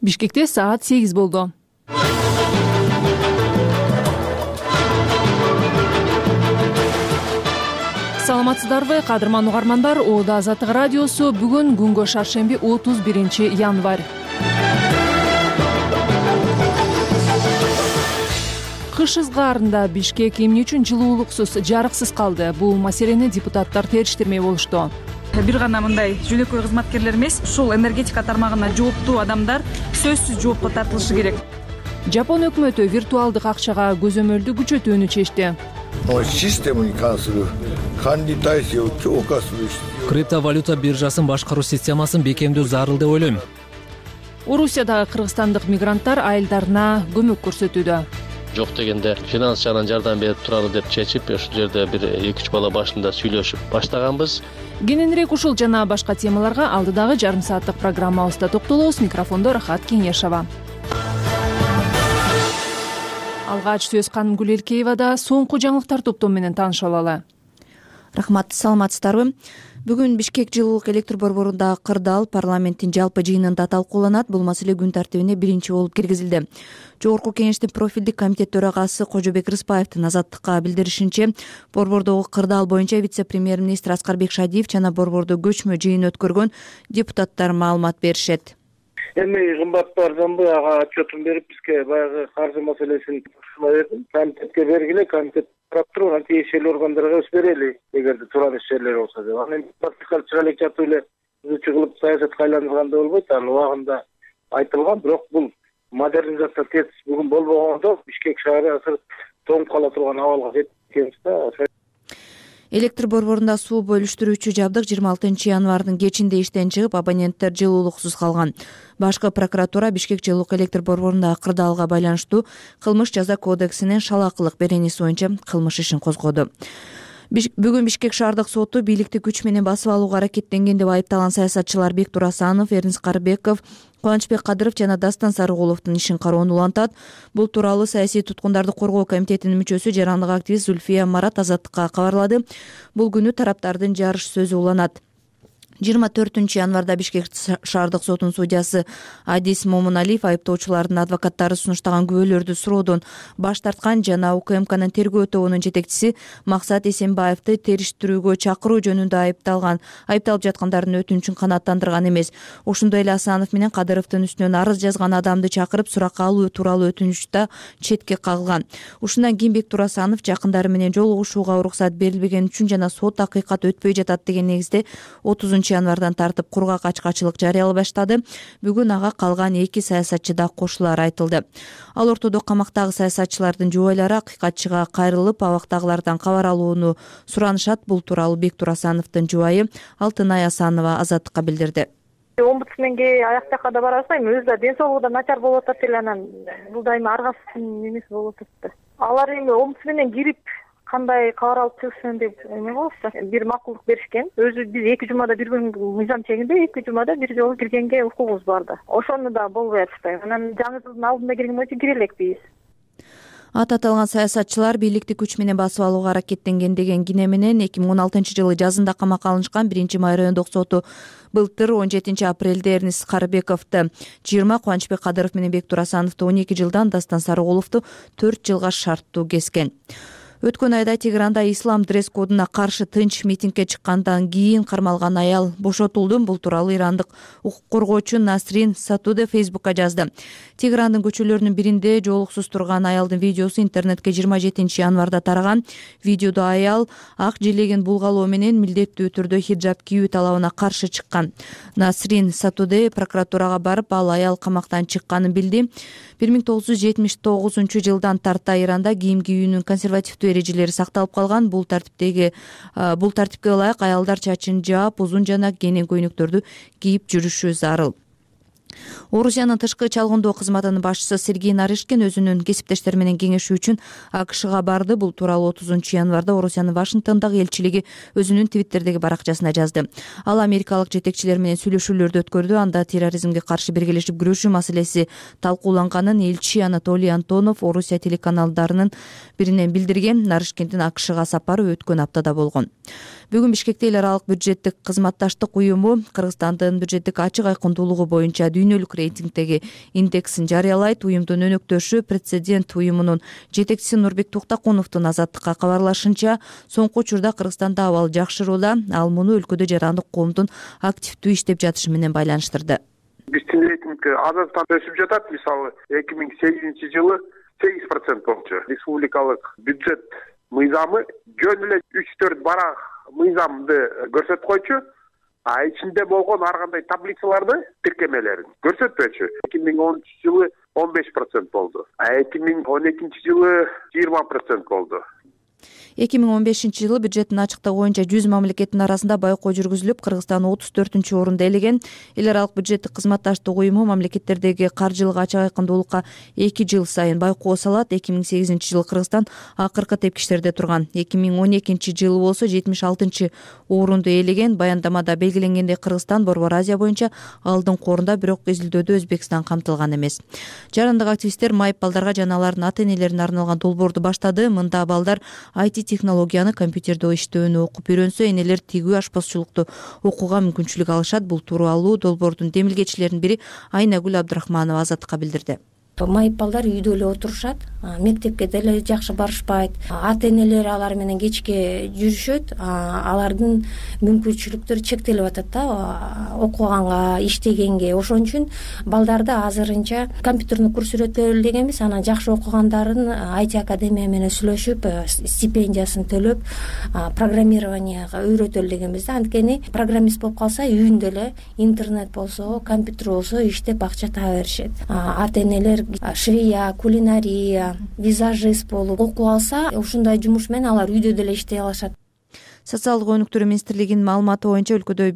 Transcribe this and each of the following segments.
Бишкекте саат 8 болду. Саламатсыздарбы, кадырман угармандар. Оода Азаттык радиосу. Бүгүн күнгө шаршемби 31 январь. Кыш ызгаарында Бишкек эмне үчүн жылуулуксуз, жарыксыз калды? Бул маселени депутаттар териштирмей болушту. Бир гана мындай жөнөкөй кызматкерлер эмес, ушул энергетика тармагына жооптуу адамдар сөзсүз жоопко тартылышы керек. Жапон өкмөтү виртуалдык акчага көзөмөлдү күчөтүүнү чечти. Криптовалюта биржасын башкаруу системасын бекемдөө зарыл деп ойлойм. Орусиядагы кыргызстандык мигранттар айылдарына көмөк көрсөтүүдө. Жок дегенде финанс жагынан жардам берип туралы деп чечип, ушул жерде бир 2-3 бала башында сүйлөшүп баштаганбыз. Кененирээк ушул жана башка темаларга алдыдагы жарым сааттык программабызда токтолобуз. Микрофондо Рахат Кеңешова. Алгач сөз Канымгүл Элкеевада. Соңку жаңылыктар топтому менен таанышып алалы. Рахмат, саламатсыздарбы? Бүгүн Бишкек жылуулук электр борборундагы кырдаал парламенттин жалпы жыйынында талкууланат. Бул маселе күн тартибине биринчи болуп киргизилди. Жогорку кеңештин профилдик комитет төрагасы Кожобек Рыспаевдин Азаттыкка билдиришинче, борбордогу кырдаал боюнча вице-премьер-министр Аскарбек Шадиев жана борбордо көчмө жыйын өткөргөн депутаттар маалымат беришет. Эми кымбаттуу арзанбы ага отчетун берип, бизге баягы каржы маселесин тапшырма бердим. Комитетке бергиле, комитет карап туруп, анан тиешелүү органдарга өз берели, эгерде туран ишчилер болсо деп. Анан практикалык чыга элек жатып эле өзүчө кылып саясатка айландырганда болбойт. Ал убагында айтылган, бирок бул модернизация тез бүгүн болбогондо Бишкек шаары азыр тоңуп кала турган абалга жеткенбиз да. Электр борборунда суу бөлүштүрүүчү жабдык 26 январдын кечинде иштен чыгып, абоненттер жылуулуксуз калган. Башкы прокуратура Бишкек жылуулук электр борборундагы кырдаалга байланыштуу кылмыш жаза кодексинин шалаакылык беренеси боюнча кылмыш ишин козгоду. Бүгүн Бишкек шаардык соту бийликти күч менен басып алууга аракеттенген деп айыпталган саясатчылар Бектур Асанов, Эрнис Карыбеков, Кубанычбек Кадыров жана Дастан Сарыгуловдун ишин кароону улантат. Бул тууралуу саясий туткундарды коргоо комитетинин мүчөсү, жарандык активист Зульфия Марат Азаттыкка кабарлады. Бул күнү тараптардын жарыш сөзү уланат. 24 январда Бишкек шаардык сотунун судьясы Адис Момуналиев айыптоочулардын адвокаттары сунуштаган күбөлөрдү суроодон баш тарткан жана УКМКнын тергөө тобунун жетекчиси Максат Эсенбаевди териштирүүгө чакыруу жөнүндө айыпталып жаткандардын өтүнүчүн канааттандырган эмес. Ошондой эле Асанов менен Кадыровдун үстүнөн арыз жазган адамды чакырып суракка алуу тууралуу өтүнүч да четке кагылган. Ушундан кийин Бектур Асанов жакындары менен жолугушууга уруксат берилбегени үчүн жана сот акыйкат өтпөй жатат деген негизде 30 январдан тартып кургак ачкачылык жарыялай баштады. Бүгүн ага калган 2 саясатчы да кошулары айтылды. Ал ортодо камактагы саясатчылардын жубайлары акыйкатчыга кайрылып, абактагылардан кабар алууну суранышат. Бул тууралуу Бектур Асановдун жубайы Алтынай Асанова Азаттыкка билдирди. Омбудсменге аяк жакка да бара албайм. Өзү да ден соолугу да начар болуп атат эле, анан бул дайыма аргасыздын эмеси болуп атат. Алар эми омбудсменден кирип кандай кабар алып чыгышсын деп эме болупту. Бир макулдук беришкен. Өзү биз 2 жумада бир күн мыйзам чегинде 2 жумада бир жолу киргенге укугубуз бар да. Ошону да болбой атышпайбы. Анан жаңы жылдын алдында кирген боюнча кире элекпиз. Аталган саясатчылар бийликти күч менен басып алууга аракеттенген деген кине менен 2016-жылы жазында камакка алынышкан. 1-май райондук соту былтыр 17 апрелде Эрнис Карыбековду 20, Кубанычбек Кадыров менен Бектур Асановду 12 жылдан, Дастан Сарыгуловду 4 жылга шарттуу кескен. Өткөн айда Тегранда ислам дресс-кодуна каршы тынч митингге чыккандан кийин кармалган аял бошотулду. Бул тууралуу ирандык укук коргоочу Насрин Сатуде Фейсбукка жазды. Теграндын көчөлөрүнүн биринде жоолуксуз турган аялдын видеосу интернетке 27 январда тараган. Видеодо аял ак желегин булгалоо менен милдеттүү түрдө хиджаб кийүү талабына каршы чыккан. Насрин Сатуде прокуратурага барып, ал аял камактан чыкканын билди. 1979 жылдан тарта Иранда кийим кийүүнүн консервативдүү эрежелери сакталып калган. Бул тартипке ылайык аялдар чачын жаап, узун жана кенен көйнөктөрдү кийип жүрүшү зарыл. Орусиянын тышкы чалгындоо кызматынын башчысы Сергей Нарышкин өзүнүн кесиптештери менен кеңешүү үчүн АКШга барды. Бул тууралуу 30 январда Орусиянын Вашингтондогу элчилиги өзүнүн Твиттердеги баракчасына жазды. Ал америкалык жетекчилер менен сүйлөшүүлөрдү өткөрдү. Анда терроризмге каршы биргелешип күрөшүү маселеси талкууланганын элчи Анатолий Антонов Орусия телеканалдарынын биринен билдирген. Нарышкиндин АКШга сапары өткөн аптада болгон. Бүгүн Бишкекте эл аралык бюджеттик кызматташтык уюму Кыргызстандын бюджеттик ачык айкындуулугу боюнча дүйнөлүк жылуулук рейтингдеги индексин жарыялайт. Уюмдун өнөктөшү Прецедент уюмунун жетекчиси Нурбек Туктакуновдун Азаттыкка кабарлашынча, соңку учурда Кыргызстанда абал жакшырууда. Ал муну өлкөдө жарандык коомдун активдүү иштеп жатышы менен байланыштырды. Биздин рейтинг азаттан өсүп жатат. Мисалы 2008 жылы 8% болчу. Республикалык бюджет мыйзамы жөн эле 3-4 барак мыйзамды көрсөтүп койчу. Ичинде болгон ар кандай таблицаларды, тиркемелерин көрсөтпөчү. 2013 жылы 15% болду. 2012 жылы 20% болду. 2015 жылы бюджеттин ачыктыгы боюнча 100 мамлекеттин арасында байкоо жүргүзүлүп, Кыргызстан 34-орунду ээлеген. Эл аралык бюджеттик кызматташтык уюму мамлекеттердеги каржылык ачык айкындуулукка 2 жыл сайын байкоо салат. 2008 жылы Кыргызстан акыркы тепкичтерде турган. 2012 жылы болсо 76-орунду ээлеген. Баяндамада белгиленгендей, Кыргызстан Борбор Азия боюнча алдыңкы орунда, бирок изилдөөдө Өзбекстан камтылган эмес. Жарандык активисттер майып балдарга жана алардын ата-энелерине арналган долбоорду баштады. Мында балдар IT технологияны, компьютерде иштөөнү окуп үйрөнсө, энелер тигүү, ашпазчылыкту окууга мүмкүнчүлүк алышат. Бул тууралуу долбоордун демилгечилеринин бири Айнагүл Абдрахманова Азаттыкка билдирди. Майып балдар үйдө эле отурушат, мектепке деле жакшы барышпайт, ата-энелери алар менен кечке жүрүшөт, алардын мүмкүнчүлүктөрү чектелип атат да окуганга, иштегенге. Ошон үчүн балдарды азырынча компьютерный курс өтө элегенбиз. Анан жакшы окугандарын IT академия менен сүйлөшүп, стипендиясын төлөп, программированияга үйрөтө элегенбиз да. Анткени программист болуп калса, үйүндө эле интернет болсо, компьютер болсо иштеп акча таба беришет. Ата-энелер швея, кулинария, визажист болуп окуп алса, ушундай жумуш менен алар үйдө деле иштей алышат. Социалдык өнүктүрүү министрлигинин маалыматы боюнча өлкөдө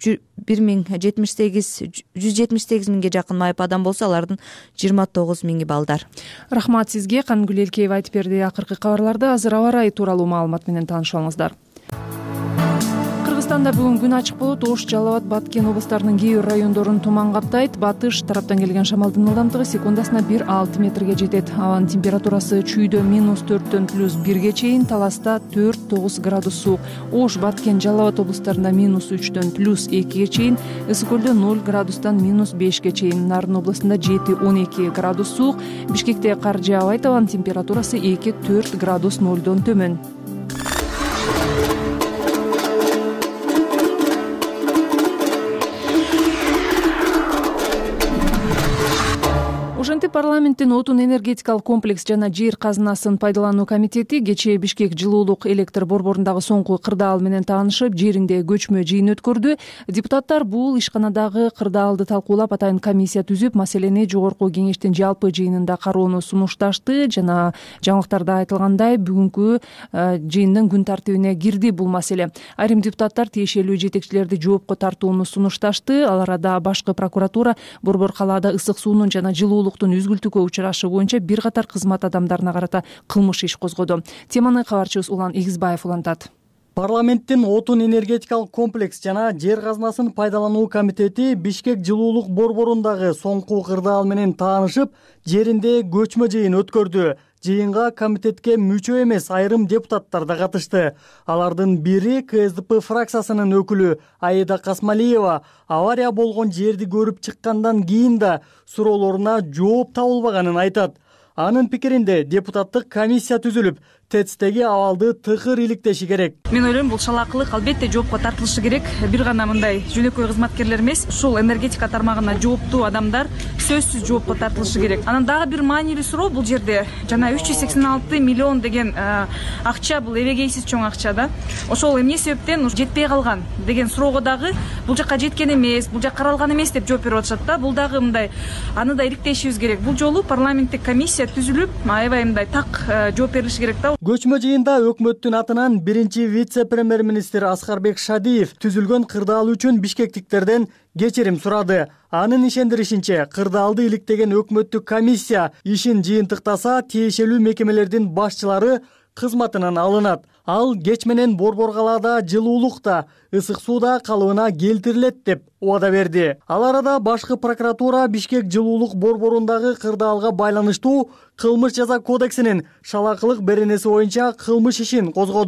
178 миңге жакын майып адам болсо, алардын 29 миңи балдар. Рахмат сизге. Кангүл Элкеева айтып берди. Акыркы кабарларды азыр аба ырайы тууралуу маалымат менен таанышып Кыргызстанда бүгүн күн ачык болот. Ош, Жалал Абад, Баткен облустарынын кээ бир райондорун туман каптайт. Батыш тараптан келген шамалдын ылдамдыгы секундасына 1-6 метрге жетет. Абанын температурасы чүйдө -4-төн +1ге чейин, Таласта 4-9 градус суук. Ош, Баткен, Жалал Абад облустарында -3-төн +2ге чейин, Ысык көлдө 0 градустан -5ге чейин, Нарын областында 7-12 градус суук. Бишкекте кар жаабайт. Абанын температурасы 2-4 градус 0дон төмөн. Ошентип парламенттин отун энергетикалык комплекс жана жер казынасын пайдалануу комитети кечээ Бишкек жылуулук электр борборундагы соңку кырдаал менен таанышып, жеринде көчмө жыйын өткөрдү. Депутаттар бул ишканадагы кырдаалды талкуулап, атайын комиссия түзүп, маселени жогорку кеңештин жалпы жыйынында кароону сунушташты. Жана жаңылыктарда айтылгандай, бүгүнкү жыйындын күн тартибине кирди бул маселе. Айрым депутаттар тиешелүү жетекчилерди жоопко тартууну сунушташты. Ал арада башкы прокуратура борбор калаада ысык суунун жана жылуулук үзгүлтүүгө учурашы боюнча бир катар кызмат адамдарына карата кылмыш иш козгоду. Теманы кабарчыбыз Улан Игизбаев улантат. Парламенттин отун энергетикалык комплекс жана жер казынасын пайдалануу комитети Бишкек жылуулук борборундагы соңку кырдаал менен таанышып, жеринде көчмө жыйын өткөрдү. Жыйынга комитетке мүчө эмес айрым депутаттар да катышты. Алардын бири КСДП фракциясынын өкүлү Аида Касмалиева авария болгон жерди көрүп чыккандан кийин да суроолоруна жооп табылбаганын айтат. Анын пикиринде депутаттык комиссия түзүлүп, ТЭЦтеги абалды тыкыр иликтеши керек. Мен ойлойм, бул шалаакылык албетте жоопко тартылышы керек. Бир гана мындай жөнөкөй кызматкерлер эмес, ушул энергетика тармагына жооптуу адамдар сөзсүз жоопко тартылышы керек. Анан дагы бир маанилүү суроо бул жерде жана 386 миллион деген акча, бул эбегейсиз чоң акча да. Ошол эмне себептен жетпей калган деген суроого дагы бул жакка жеткен эмес, бул жак каралган эмес деп жооп берип атышат да. Бул дагы мындай аны да иликтешибиз керек. Бул жолу парламенттик комиссия түзүлүп, аябай мындай так жооп берилиши керек да. Көчмө жыйында өкмөттүн атынан биринчи вице-премьер-министр Аскарбек Шадиев түзүлгөн кырдаал үчүн бишкектиктерден кечирим сурады. Анын ишендиришинче, кырдаалды иликтеген өкмөттүк комиссия ишин жыйынтыктаса, тиешелүү мекемелердин башчылары кызматынан алынат. Ал кеч менен борбор калаада жылуулукта, ысык сууда калыбына келтирилет деп убада берди. Ал арада башкы прокуратура Бишкек жылуулук борборундагы кырдаалга байланыштуу кылмыш жаза кодексинин шалаакылык беренеси боюнча кылмыш ишин козгоду.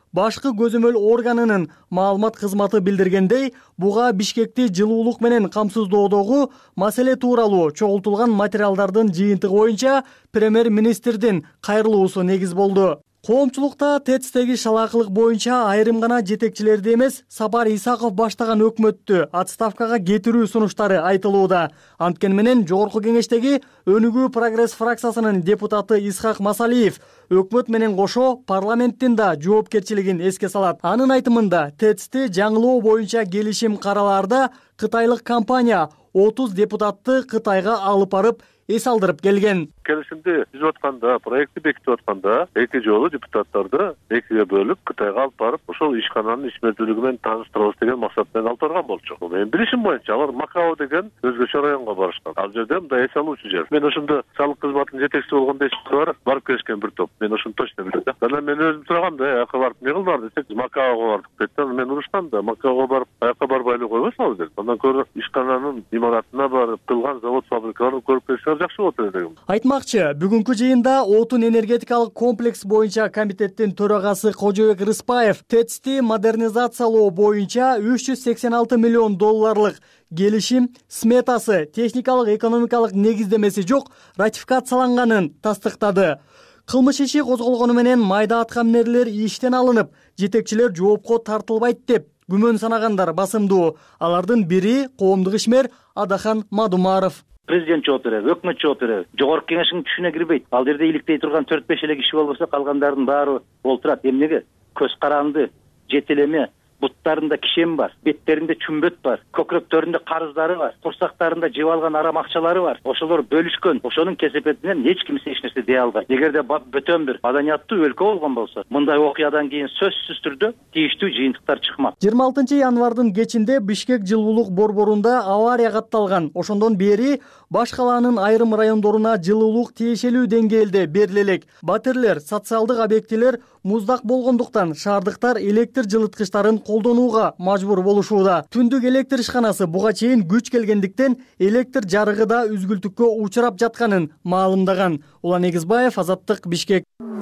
башкы көзөмөл органынын маалымат кызматы билдиргендей, буга Бишкекти жылуулук менен камсыздоодогу маселе тууралуу чогултулган материалдардын жыйынтыгы боюнча премьер-министрдин кайрылуусу негиз болду. Коомчулукта ТЭЦтеги шалаакылык боюнча айрым гана жетекчилерди эмес, Сапар Исаков баштаган өкмөттү отставкага кетирүү сунуштары айтылууда. Анткени менен Жогорку Кеңештеги Өнүгүү Прогресс фракциясынын депутаты Исхак Масалиев өкмөт менен кошо парламенттин да жоопкерчилигин эске салат. Анын айтымында ТЭЦти жаңылоо боюнча келишим каралаарда кытайлык компания 30 депутатты Кытайга алып барып эс алдырып келген. Келишимди түзүп атканда, проектти бекитип атканда эки жолу депутаттарды экиге бөлүп Кытайга алып барып, ошол ишкананын ишмердүүлүгү менен тааныштырабыз деген максат менен алып барган болчу. Менин билишим боюнча алар Макао деген өзгөчө районго барышкан. Ал жерде мындай эс алуучу жер. Мен ошондо салык кызматынын жетекчиси болгондо барып келишкен бир топ. Мен ошону точно билем да. Анан мен өзүм тургам да, аяка барып эмне кылдылар десек, Макаого бардык деп. Мен урушкам да, Макаого барып аяка барбайлы койбособу деп. Андан көрө ишкананын имаратына барып кылган завод фабрикаларын көрүп келсеңер жакшы болот дегем. Айтмакчы, бүгүнкү жыйында отун энергетикалык комплекс боюнча комитеттин төрагасы Кожобек Рыспаев ТЭЦти модернизациялоо боюнча 386 миллион долларлык келишим сметасы техникалык экономикалык негиздемеси жок ратификацияланганын тастыктады. Кылмыш иши козголгону менен майда аткаминерлер иштен алынып, жетекчилер жоопко тартылбайт деп күмөн санагандар басымдуу. Алардын бири коомдук ишмер Адахан Мадумаров. Президент жооп берет, өкмөт жооп берет. Жогорку Кеңештин күчүнө кирбейт. Ал жерде иликтей турган 4-5 эле киши болбосо, калгандардын баары олтурат. Эмнеге? Көз каранды, жетелеме, буттарында кишем бар, беттеринде чүмбөт бар, көкрөктөрүндө карыздары бар, курсактарында жеп алган арам акчалары бар. Ошолор бөлүшкөн. Ошонун кесепетинен эч кимсе эч нерсе дей албайт. Эгерде бөтөн бир маданияттуу өлкө болгон болсо, мындай окуядан кийин сөзсүз түрдө тийиштүү жыйынтыктар чыкмак. 26 январдын кечинде Бишкек жылуулук борборунда авария катталган. Ошондон бери баш калаанын айрым райондоруна жылуулук тиешелүү деңгээлде бериле элек. Батирлер, социалдык объектилер муздак болгондуктан шаардыктар электр жылыткычтарын колдонууга мажбур болушууда. Түндүк электр ишканасы буга чейин күч келгендиктен электр жарыгы да үзгүлтүккө учурап жатканын маалымдаган. Улан Эгизбаев, Азаттык, Бишкек.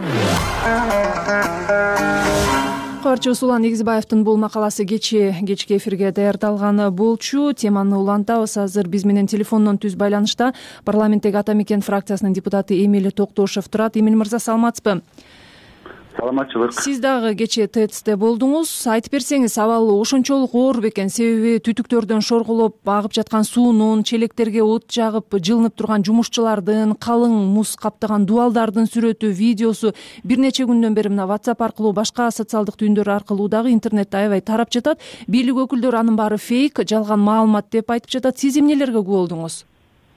Кабарчыбыз Улан Эгизбаевдин бул макаласы кечки эфирге даярдалган болчу. Теманы улантабыз. Азыр биз менен телефондон түз байланышта парламенттеги Ата Мекен фракциясынын депутаты Эмиль Токтошев турат. Эмиль мырза, саламатсызбы? Саламатчылык. Сиз дагы кечээ ТЭЦте болдуңуз. Айтып берсеңиз, абал ошончолук оор бекен? Себеби түтүктөрдөн шорголоп агып жаткан суунун, челектерге от жагып жылынып турган жумушчулардын, калың муз каптаган дубалдардын сүрөтү, видеосу бир нече күндөн бери мына WhatsApp аркылуу, башка социалдык түйүндөр аркылуу дагы интернетте аябай тарап жатат. Бийлик өкүлдөрү анын баары фейк, жалган маалымат деп айтып жатат. Сиз эмнелерге күбө болдуңуз?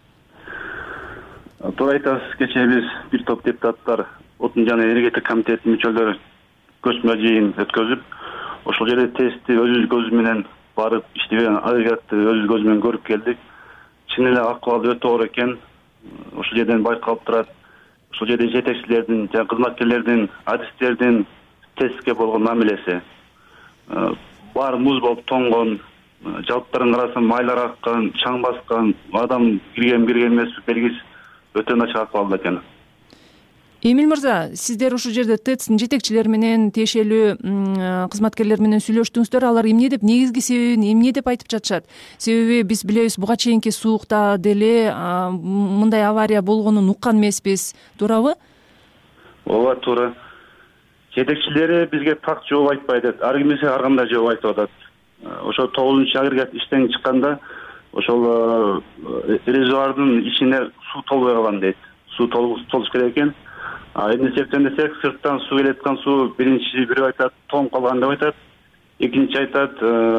Туура айтасыз. Кечээ биз бир топ депутаттар Отун жана энергетика комитетинин мүчөлөрү көчмө жыйын өткөзүп, ошол жерде ТЭЦти өзүбүз көзүбүз менен барып иштеген агрегатты өзүбүз көзүбүз менен көрүп келдик. Чын эле акыбалы өтө оор экен. Ошол жерден байкалып турат. Ошол жерде жетекчилердин жана кызматкерлердин, адистердин ТЭЦке болгон мамилеси. Баары муз болуп тоңгон, жалптарын карасам майлар аккан, чаң баскан, адам кирген эмес белгисиз өтө начар акыбалда экен. Эмиль мырза, сиздер ушул жерде ТЭЦтин жетекчилери менен, тиешелүү кызматкерлер менен сүйлөштүңүздөр. Алар эмне деп, негизги себебин эмне деп айтып жатышат? Себеби биз билебиз, буга чейинки суукта деле мындай авария болгонун уккан эмеспиз. Туурабы? Ооба, туура. Жетекчилери бизге так жооп айтпайт. Ар кимисе ар кандай жооп айтып атат. Ошо 9-агрегат иштен чыкканда ошол резервуардын ичине суу толбой калган дейт. Суу толуш керек экен. Эмне себептен десек, сырттан суу келип аткан суу биринчи бирөө айтат, тоңуп калган деп айтат. Экинчи айтат,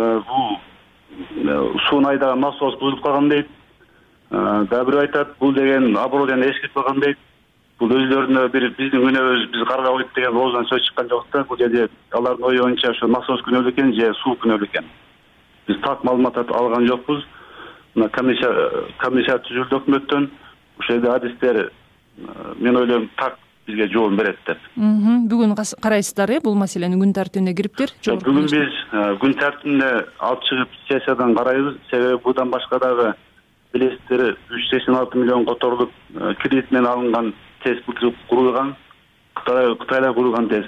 бул суун айдаган насос бузулуп калган дейт. Дагы бирөө айтат, бул деген оборудование эскирип калган дейт. Бул өзлөрүнө бир биздин күнөөбүз биз каргабайт деген оозунан сөз чыккан жок да. Бул жерде алардын ою боюнча ошо насос күнөөлүү экен же суу күнөөлүү экен. Биз так маалымат алган жокпуз. Мына комиссия түзүлдү өкмөттөн. Ошол жерде адистер мен ойлойм так бизге жообун берет деп. Бүгүн карайсыздар, бул маселени күн тартибине кириптир? Бүгүн биз күн тартибине алып чыгып сессиядан карайбыз. Себеби будан башка дагы билесиздер 386 миллион которулуп кредит менен алынган ТЭЦ курулган. Кытайда курулган ТЭЦ.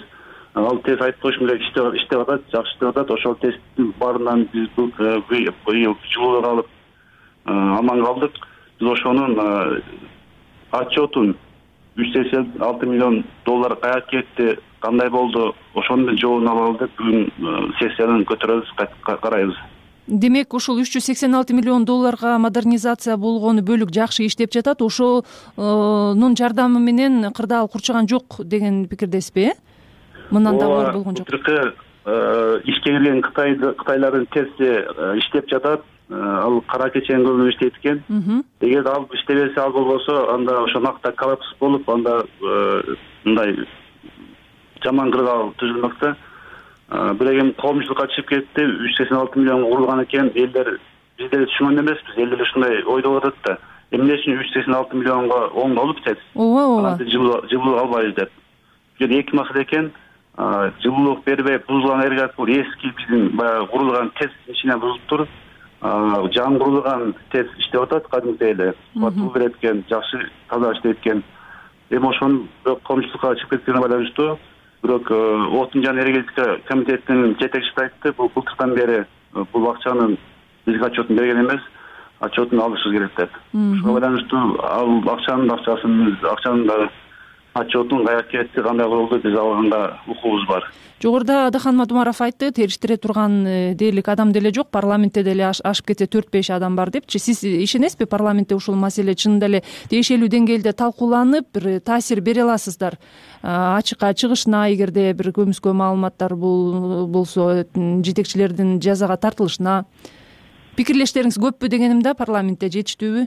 ал тест айтып коюшум керек, иштеп атат, жакшы иштеп атат. Ошол тесттин баарынан биз быйыл жылуулук алып аман калдык. Биз ошонун отчетун 386 миллион доллар каяка кетти, кандай болду, ошонун жообун алалы деп бүгүн сессиядан көтөрөбүз, карайбыз. Демек, ушул 386 миллион долларга модернизация болгон бөлүк жакшы иштеп жатат. Ошонун жардамы менен кырдаал курчаган жок деген пикирдесизби? Мындан да оор болгон жок. Ишке кирген Кытайлардын тести иштеп жатат. Ал кара кечен көбү иштейт экен. Эгер ал иштебесе, ал болбосо, анда ошо накта коллапс болуп, анда мындай жаман кырдаал түзүлмөктө. Бирок эми коомчулукка чыгып кетти, 386 миллион курулган экен, элдер биздер түшүнгөн эмеспиз, элдер ушундай ойдоп атат да. Эмне үчүн 386 миллионго оңдолуп кетет? Ооба. Жылуулук албайбыз деп. Бул эки маселе экен. Жылуулук бербей бузулган энергия эски биздин баягы курулган тест ичине бузулуптур. Жаңы курулган тест иштеп атат, кадимки эле. Батыл берет экен, жакшы таза иштейт экен. Эми ошону коомчулукка чыгып кеткенине байланыштуу. Бирок Отун жана энергетика комитетинин жетекчиси айтты, бул былтырдан бери бул акчанын бизге отчетун берген эмес, отчетун алышыбыз керек деп. Ошого байланыштуу ал акчанын да отчетун каяка кетти, кандай курулду, биз алганда укугубуз бар. Жогоруда Адахан Мадумаров айтты, териштире турган дээрлик адам деле жок, парламентте деле ашып кетсе 4-5 адам бар депчи. Сиз ишенесизби, парламентте ушул маселе чынында эле тиешелүү деңгээлде талкууланып, бир таасир бере аласыздар? Ачыкка чыгышына, эгерде бир көмүскө маалыматтар болсо, жетекчилердин жазага тартылышына. Пикирлештериңиз көппү дегеним да, парламентте жетиштүүбү?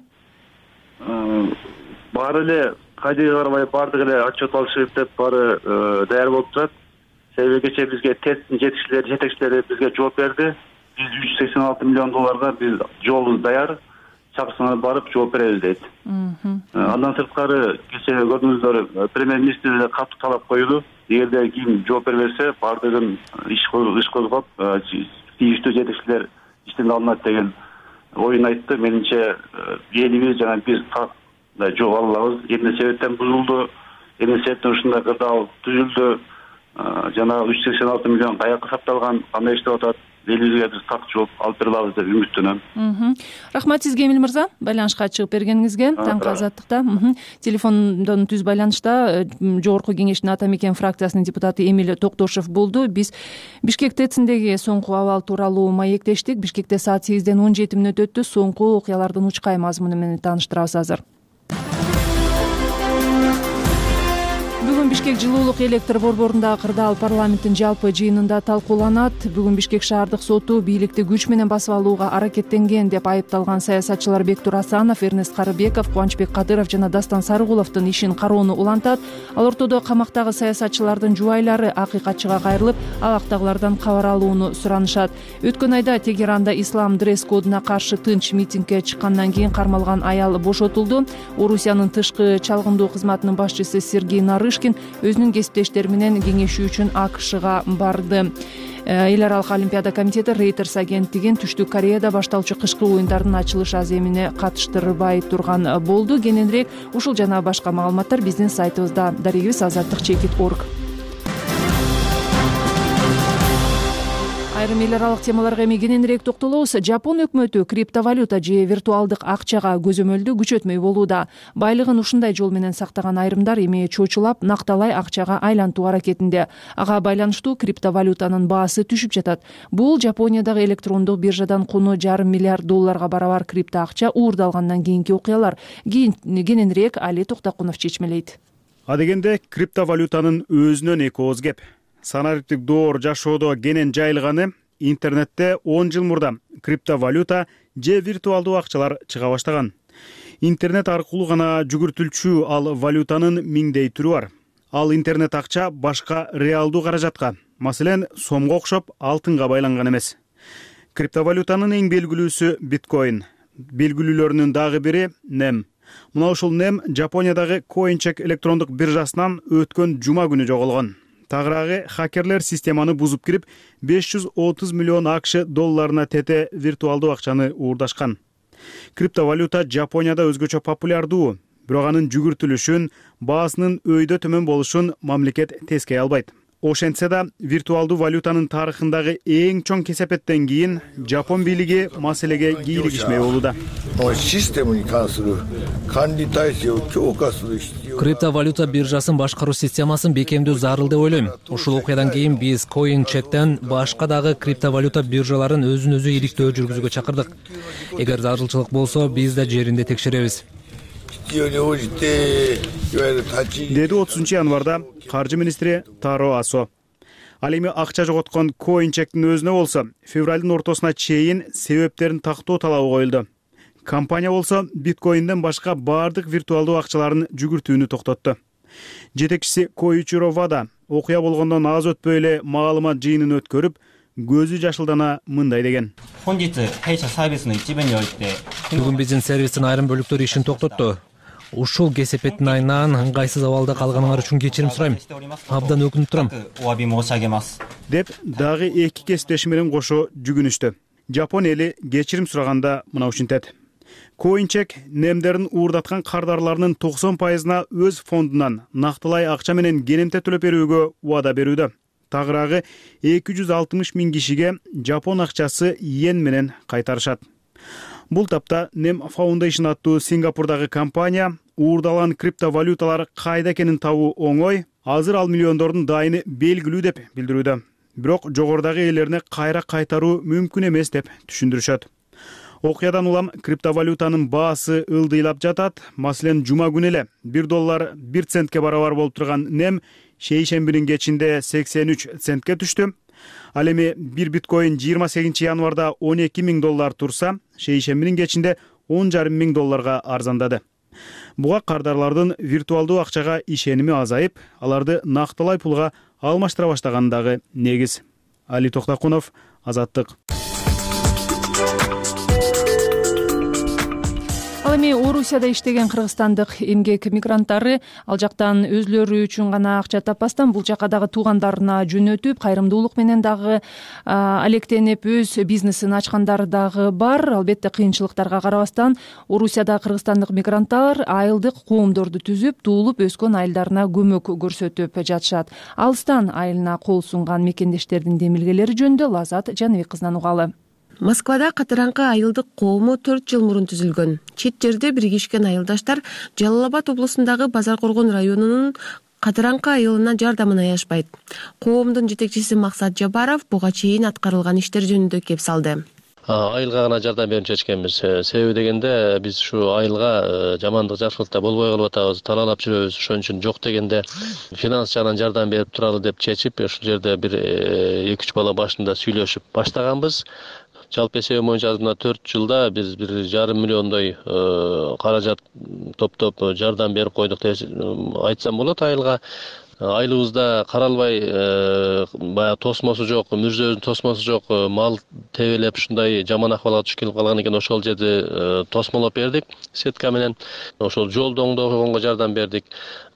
Баары эле кайдыга карабай баардыгы эле отчет алышы деп баары даяр болуп турат. Себеби кечээ бизге тесттин жетекчилери бизге жооп берди. Биз 386 миллион долларга биз жолубуз даяр, чакырсаңар барып жооп беребиз дейт. Андан сырткары кечээ көрдүңүздөр, премьер-министр эле катуу талап коюлду. Эгерде ким жооп бербесе, баардыгын иш козгоп, тийиштүү жетекчилер иштен алынат деген оюн айтты. Менимче элибиз жана биз жооп ала алабыз. Эмне себептен бузулду, эмне себептен ушундай кырдаал түзүлдү, жана 386 миллион каяка сакталган, кандай иштеп атат, элибизге биз так жооп алып бере алабыз деп үмүттөнөм. Рахмат сизге, Эмил мырза, байланышка чыгып бергениңизге. Таңкы Азаттыкта телефондон түз байланышта Жогорку Кеңештин Ата Мекен фракциясынын депутаты Эмил Токтошев болду. Биз Бишкек ТЭЦиндеги соңку абал тууралуу маектештик. Бишкекте саат 8-ден 17 мүнөт өттү. Соңку окуялардын учкай мазмуну менен тааныштырабыз азыр. Бүгүн Бишкек жылуулук электр борборундагы кырдаал парламенттин жалпы жыйынында талкууланат. Бүгүн Бишкек шаардык соту бийликти күч менен басып алууга аракеттенген деп айыпталган саясатчылар Бектур Асанов, Эрнест Карыбеков, Кубанычбек Кадыров жана Дастан Сарыгуловдун ишин кароону улантат. Ал ортодо камактагы саясатчылардын жубайлары акыйкатчыга кайрылып, абактагылардан кабар алууну суранышат. Өткөн айда Тегеранда ислам дресс-кодуна каршы тынч митингге чыккандан кийин кармалган аял бошотулду. Орусиянын тышкы чалгындоо кызматынын башчысы Сергей Нарышкин өзүнүн кесиптештери менен кеңешүү үчүн АКШга барды. Эл аралык олимпиада комитети Reuters агенттигин Түштүк Кореяда башталчу кышкы оюндардын ачылыш аземине катыштырбай турган болду. Кененирээк ушул жана башка маалыматтар биздин сайтыбызда. Дарегибиз azаттык.org. Айрым эл аралык темаларга эми кененирээк токтолобуз. Жапон өкмөтү криптовалюта же виртуалдык акчага көзөмөлдү күчөтмөй болууда. Байлыгын ушундай жол менен сактаган айрымдар эми чочулап, накталай акчага айлантуу аракетинде. Ага байланыштуу криптовалютанын баасы түшүп жатат. Бул Жапониядагы электрондук биржадан куну $0,5 миллиард барабар крипто акча уурдалгандан кийинки окуялар. Кененирээк Али Токтокунов чечмелейт. Адегенде криптовалютанын өзүнөн эки ооз кеп. Санариптик доор жашоодо кенен жайылганы интернетте 10 жыл мурда криптовалюта же виртуалдуу акчалар чыга баштаган. Интернет аркылуу гана жүгүртүлчү ал валютанын миңдей түрү бар. Ал интернет акча башка реалдуу каражатка, маселен, сомго окшоп алтынга байланган эмес. Криптовалютанын эң белгилүүсү биткоин. Белгилүүлөрүнүн дагы бири NEM. Мына ушул NEM Жапониядагы CoinCheck электрондук биржасынан өткөн жума күнү жоголгон. Тагыраагы хакерлер системаны бузуп кирип 530 миллион АКШ долларына тете виртуалдуу акчаны уурдашкан. Криптовалюта Жапонияда өзгөчө популярдуу, бирок анын жүгүртүлүшүн, баасынын өйдө төмөн болушун мамлекет тескей албайт. Ошентсе да виртуалдуу валютанын тарыхындагы эң чоң кесепеттен кийин Жапон бийлиги маселеге кийлигишмей болууда. Криптовалюта биржасын башкаруу системасын бекемдөө зарыл деп ойлойм. Ушул окуядан кийин биз CoinCheck'ten башка дагы криптовалюта биржаларын өзүн өзү иликтөө жүргүзүүгө чакырдык. Эгер зарылчылык болсо, биз да жеринде текшеребиз. Деди 30 январда каржы министри Таро Асо. Ал эми акча жоготкон CoinCheck'тин өзүнө болсо, февралдын ортосуна чейин себептерин тактоо талабы коюлду. Компания болсо биткоинден башка бардык виртуалдуу акчаларын жүгүртүүнү токтотту. Жетекчиси Коичиро Вада окуя болгондон аз өтпөй эле маалымат жыйынын өткөрүп, көзү жашылдана мындай деген. Бүгүн биздин сервистин айрым бөлүктөрү ишин токтотту. Ушул кесепеттин айынан ыңгайсыз абалда калганыңар үчүн кечирим сурайм. Абдан өкүнүп турам. Деп дагы эки кесиптеши менен кошо жүгүнүштү. Жапон эли кечирим сураганда мына ушинтет. CoinCheck немдерин уурдаткан кардарларынын 90%-на өз фондунан нактылай акча менен кенемте төлөп берүүгө убада берүүдө. Тагыраагы 260 000 кишиге Жапон акчасы йен менен кайтарышат. Бул тапта Nem Foundation аттуу Сингапурдагы компания уурдалган криптовалюталар кайда экенин табуу оңой, азыр ал миллиондордун дайыны белгилүү деп билдирүүдө. Бирок жогорудагы ээлерине кайра кайтаруу мүмкүн эмес деп түшүндүрүшөт. Окуядан улам криптовалютанын баасы ылдыйлап жатат. Маселен, жума күнү эле $1 1 центке барабар болуп турган Nem шейшембинин кечинде 83 центке түштү. Ал эми бир биткоин 28 январда $12,000 турса, шейшембинин кечинде $10,500 арзандады. Буга кардарлардын виртуалдуу акчага ишеними азайып, аларды нактылай пулга алмаштыра баштагандагы негиз. Али Токтакунов, Азаттык. Ал эми Орусияда иштеген кыргызстандык эмгек мигранттары ал жактан өзлөрү үчүн гана акча таппастан бул жака дагы туугандарына жөнөтүп, кайрымдуулук менен дагы алектенип өз бизнесин ачкандары дагы бар. Албетте кыйынчылыктарга карабастан Орусияда кыргызстандык мигранттар айылдык коомдорду түзүп, туулуп өскөн айылдарына көмөк көрсөтүп жатышат. Алыстан айылына кол сунган мекендештердин демилгелери жөнүндө Лазат Жаныбек кызынан угалы. Москвада катыраңкы айылдык коому 4 жыл мурун түзүлгөн. Чет жерде биригишкен айылдаштар Жалал Абад облусундагы Базар Коргон районунун катыраңкы айылына жардамын аяшпайт. Коомдун жетекчиси Максат Жабаров буга чейин аткарылган иштер жөнүндө кеп салды. Айылга гана жардам берип чечкенбиз. Себеби дегенде биз ушу айылга жамандык жакшылыкта болбой калып атабыз, талаалап жүрөбүз. Ошон үчүн жок дегенде финанс жагынан жардам берип туралы деп чечип, ушул жерде бир 2-3 бала башында сүйлөшүп баштаганбыз. Жалпы эсебим боюнча 4 жылда биз 1,5 миллиондой каражат топтоп жардам берип койдук деп айтсам болот айылга. Айылыбызда каралбай баягы тосмосу жок, мүрзөдүн тосмосу жок, мал тебелеп ушундай жаман акыбалга түшүп келип калган экен. Ошол жерди тосмолоп бердик сетка менен. Ошол жолду оңдогонго жардам бердик.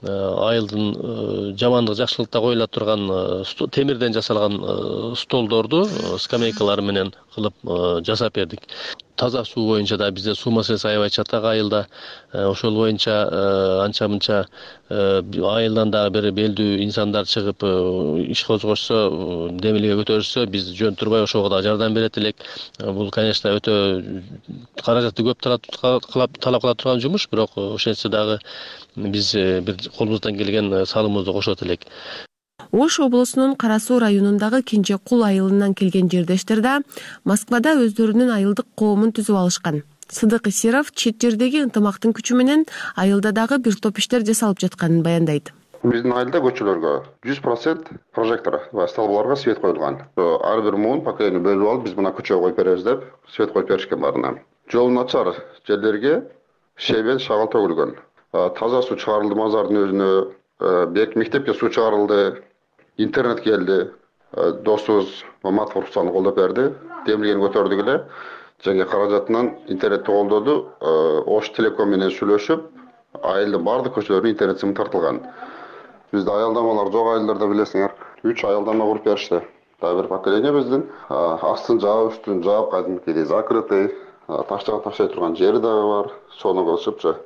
Айылдын жамандык жакшылыкта коюла турган темирден жасалган столдорду скамейкалар менен кылып жасап бердик. Таза суу боюнча да бизде суу маселеси аябай чатак айылда. Ошол боюнча анча-мынча айылдан дагы бир белдүү инсандар чыгып иш козгошсо, демилге көтөрүшсө, биз жөн турбай ошого да жардам берет элек. Бул, конечно, өтө каражатты көп талап кыла турган жумуш, бирок ошентсе дагы биз бир колубуздан келген салымыбызды кошот элек. Ош облусунун Кара Суу районундагы Кенже Кул айылынан келген жердештер да Москвада өздөрүнүн айылдык коомун түзүп алышкан. Сыдык Исеров чет жердеги ынтымактын күчү менен айылда дагы бир топ иштер жасалып жатканын баяндайт. Биздин айылда көчөлөргө 100% прожектор ва столболорго свет коюлган. Ар бир муун пакетini бөлүп алып, биз мына көчөгө коюп беребиз деп свет коюп беришкен баарына. Жол начар жерлерге шебен шагал төгүлгөн. Таза суу чыгарылды мазардын өзүнө, бек мектепке суу чыгарылды, интернет келди, досубуз Мамат Фурсаны колдоп берди, демилгени көтөрдүк эле, жаңы каражатынан интернетти колдоду, Ош Телеком менен сүйлөшүп, айылдын бардык көчөлөрүнө интернет сымы тартылган. Бизде аялдамалар жок айылдарда билесиңер, 3 аялдама куруп беришти. Дагы бир поколение биздин, астын жаап, үстүн жаап, кадимкидей закрытый, таштага таштай турган жери дагы бар, сону кылышыпчы.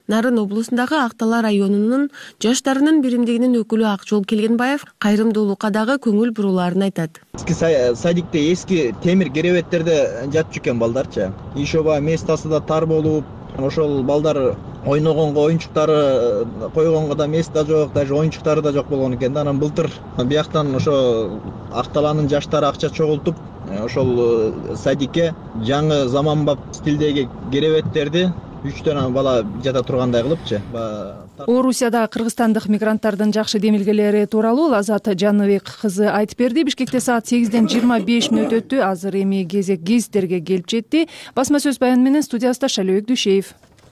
Нарын облусундагы Ак Дала районунун жаштарынын биримдигинин өкүлү Акжол Келгенбаев кайрымдуулукка дагы көңүл бурууларын айтат. Садикте эски темир керебеттерде жатып жүргөн балдарчы. Иш оба местасы да тар болуп, ошол балдар ойногонго оюнчуктары койгонго да мест да жок, даже оюнчуктары да жок болгон экен да. Анан былтыр бияктан ошо Ак Даланын жаштары акча чогултуп, ошол садикке жаңы заманбап стилдеги керебеттерди 3 бала жата тургандай кылыпчы. Орусияда кыргызстандык мигранттардын жакшы демилгелери тууралуу Азат Жаныбек кызы айтып берди. Бишкекте саат 8ден 25 мүнөт өттү. Азыр эми кезек гезиттерге келип жетти. Басма сөз баяны менен студиясында Шалебек Дүйшеев.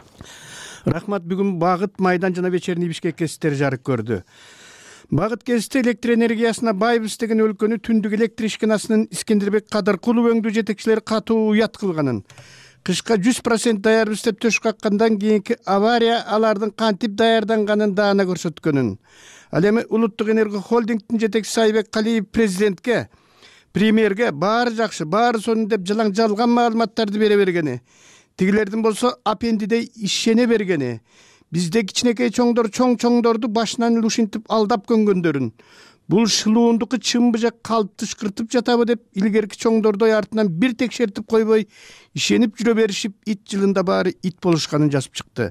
Рахмат. Бүгүн Багыт, Майдан жана Вечерний Бишкек гезиттери жарык көрдү. Багыт гезити электр энергиясына байбыз деген өлкөнү түндүк электр ишканасынын Искендербек Кадыркулов өңдүү жетекчилери катуу уят кылганын, кышка 100% даярбыз деп төш каккандан кийинки авария алардын кантип даярданганын даана көрсөткөнүн. Ал эми Улуттук энерго холдингдин жетекчиси Айбек Калиев президентке, премьерге баары жакшы, баары сонун деп жалган маалыматтарды бере бергени, тигилердин болсо апендидей ишене бергени, бизде кичинекей чоңдорду башынан эле ушинтип алдап көнгөндөрүн, бул шылуундукы чынбы же калп тышкыртып жатабы деп илгерки чоңдордой артынан бир текшертип койбой ишенип жүрө беришип, ит жылында баары ит болушканын жазып чыкты.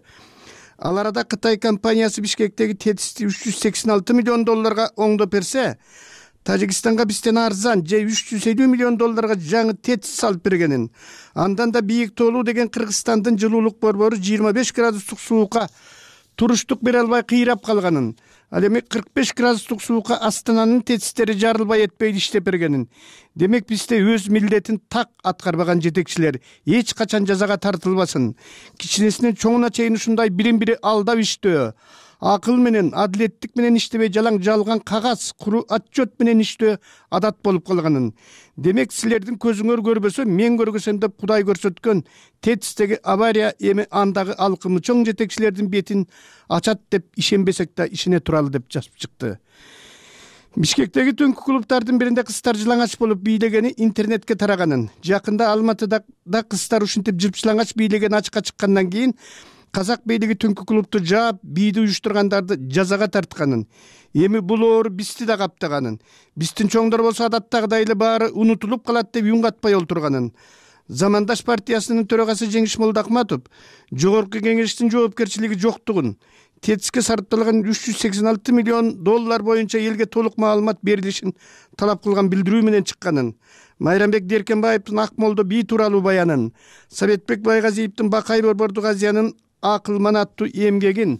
Ал арада Кытай компаниясы Бишкектеги тетисти $386 миллион оңдоп берсе, Тажикстанга бизден арзан же $350 миллион жаңы тетис салып бергенин, андан да бийик тоолуу деген Кыргызстандын жылуулук борбору 25 градустук суукка туруштук бере албай кыйрап калганын, ал эми 45 градустук суукка Астананын тетистери жарылбай этпей иштеп бергенин. Демек бизде өз милдетин так аткарбаган жетекчилер эч качан жазага тартылбасын. Кичинесинен чоңуна чейин ушундай бирин-бири алдап иштөө, акыл менен, адилеттик менен иштебей жалган кагаз, куру отчет менен иштөө адат болуп калганын. Демек силердин көзүңөр көрбөсө, мен көргөсөм деп Кудай көрсөткөн тетистеги авария эми андагы алкымы чоң жетекчилердин бетин ачат деп ишенбесек да ишене туралы деп жазып чыкты. Бишкектеги түнкү клубтардын биринде кыздар жылаңач болуп бийлегени интернетке тараганын, жакында Алматыда да кыздар ушинтип жырпчылаңач бийлеген ачыкка чыккандан кийин Казак бийлиги түнкү клубту жаап, бийди уюштургандарды жазага тартканын, эми бул оору бизди да каптаганын, биздин чоңдор болсо адаттагыдай эле баары унутулуп калат деп үн катпай олтурганын. Замандаш партиясынын төрагасы Жеңиш Молдахматов жогорку кеңештин жоопкерчилиги жоктугун, тетиске сарпталган $386 миллион боюнча элге толук маалымат берилишин талап кылган билдирүү менен чыкканын, Майрамбек Деркенбаевдин Акмолдо бий тууралуу баянын, Советбек Байгазиевдин Бакай борбордук Азиянын акылман аттуу эмгегин,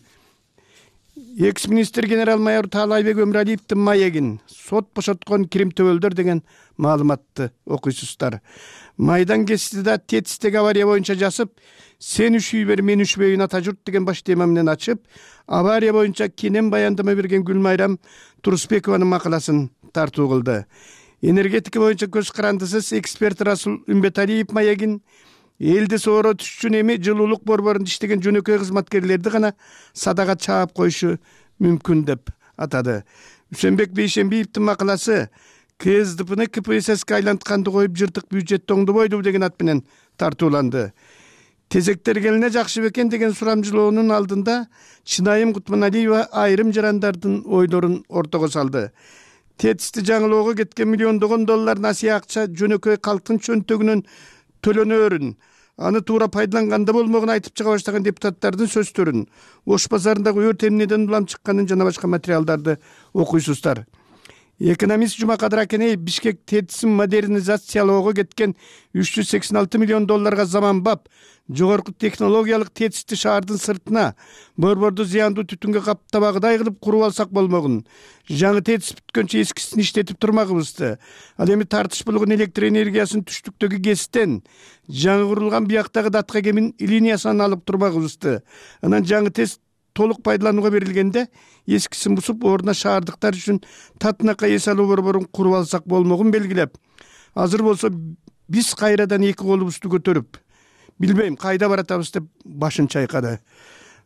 экс-министр генерал-майор Таалайбек Өмүралиевдин маегин, сот бошоткон кирим төбөлдөр деген маалыматты окуйсуздар. Майдан гезитиде тетистеги авария боюнча жазып, сен үшүй бер, мен үшбөйүн ата журт деген баш тема менен ачып, авария боюнча кенен баяндама берген Гүлмайрам Турусбекованын макаласын тартуу кылды. Энергетика боюнча көз карандысыз эксперт Расул Үмбеталиев маегин, элди соoro түшчүн эми жылуулук борборунда иштеген жөнөкөй кызматкерлерди гана садага чаап коюшу мүмкүн деп атады. Үсөнбек Бейшембиевдин макаласы КСДПны КПССке айлантканды коюп жыртык бюджетти оңдобойду деген ат менен тартууланды. Тезектер келине жакшы бекен деген сурамжылоонун алдында Чынайым Кутманалиева айрым жарандардын ойлорун ортого салды. Тетисти жаңылоого кеткен $миллиондогон насыя акча жөнөкөй калктын чөнтөгүнөн төлөнөрүн, аны туура пайдаланганда болмогун айтып чыга баштаган депутаттардын сөздөрүн, Ош базарындагы өрт эмнеден улам чыкканын жана башка материалдарды окуйсуздар. Экономист Жумакадыр Акенеев Бишкек тетисин модернизациялоого кеткен $386 миллион заманбап жогорку технологиялык тетисти шаардын сыртына борборду зыяндуу түтүнгө каптабагыдай кылып куруп алсак болмогун. Жаңы тетис бүткөнчө эскисин иштетип турмагыбызды. Ал эми тартыш болгон электр энергиясын түштүктөгү ГЭСтен жаңы курулган бияктагы датка кемин линиясынан алып турмагыбызды. Анан жаңы тетис толук пайдаланууга берилгенде эскисин бусуп ордуна шаардыктар үчүн татынакка эс алуу борборун куруп алсак болмогун белгилеп, азыр болсо биз кайрадан эки колубузду көтөрүп, билбейм кайда баратабыз деп башын чайкады.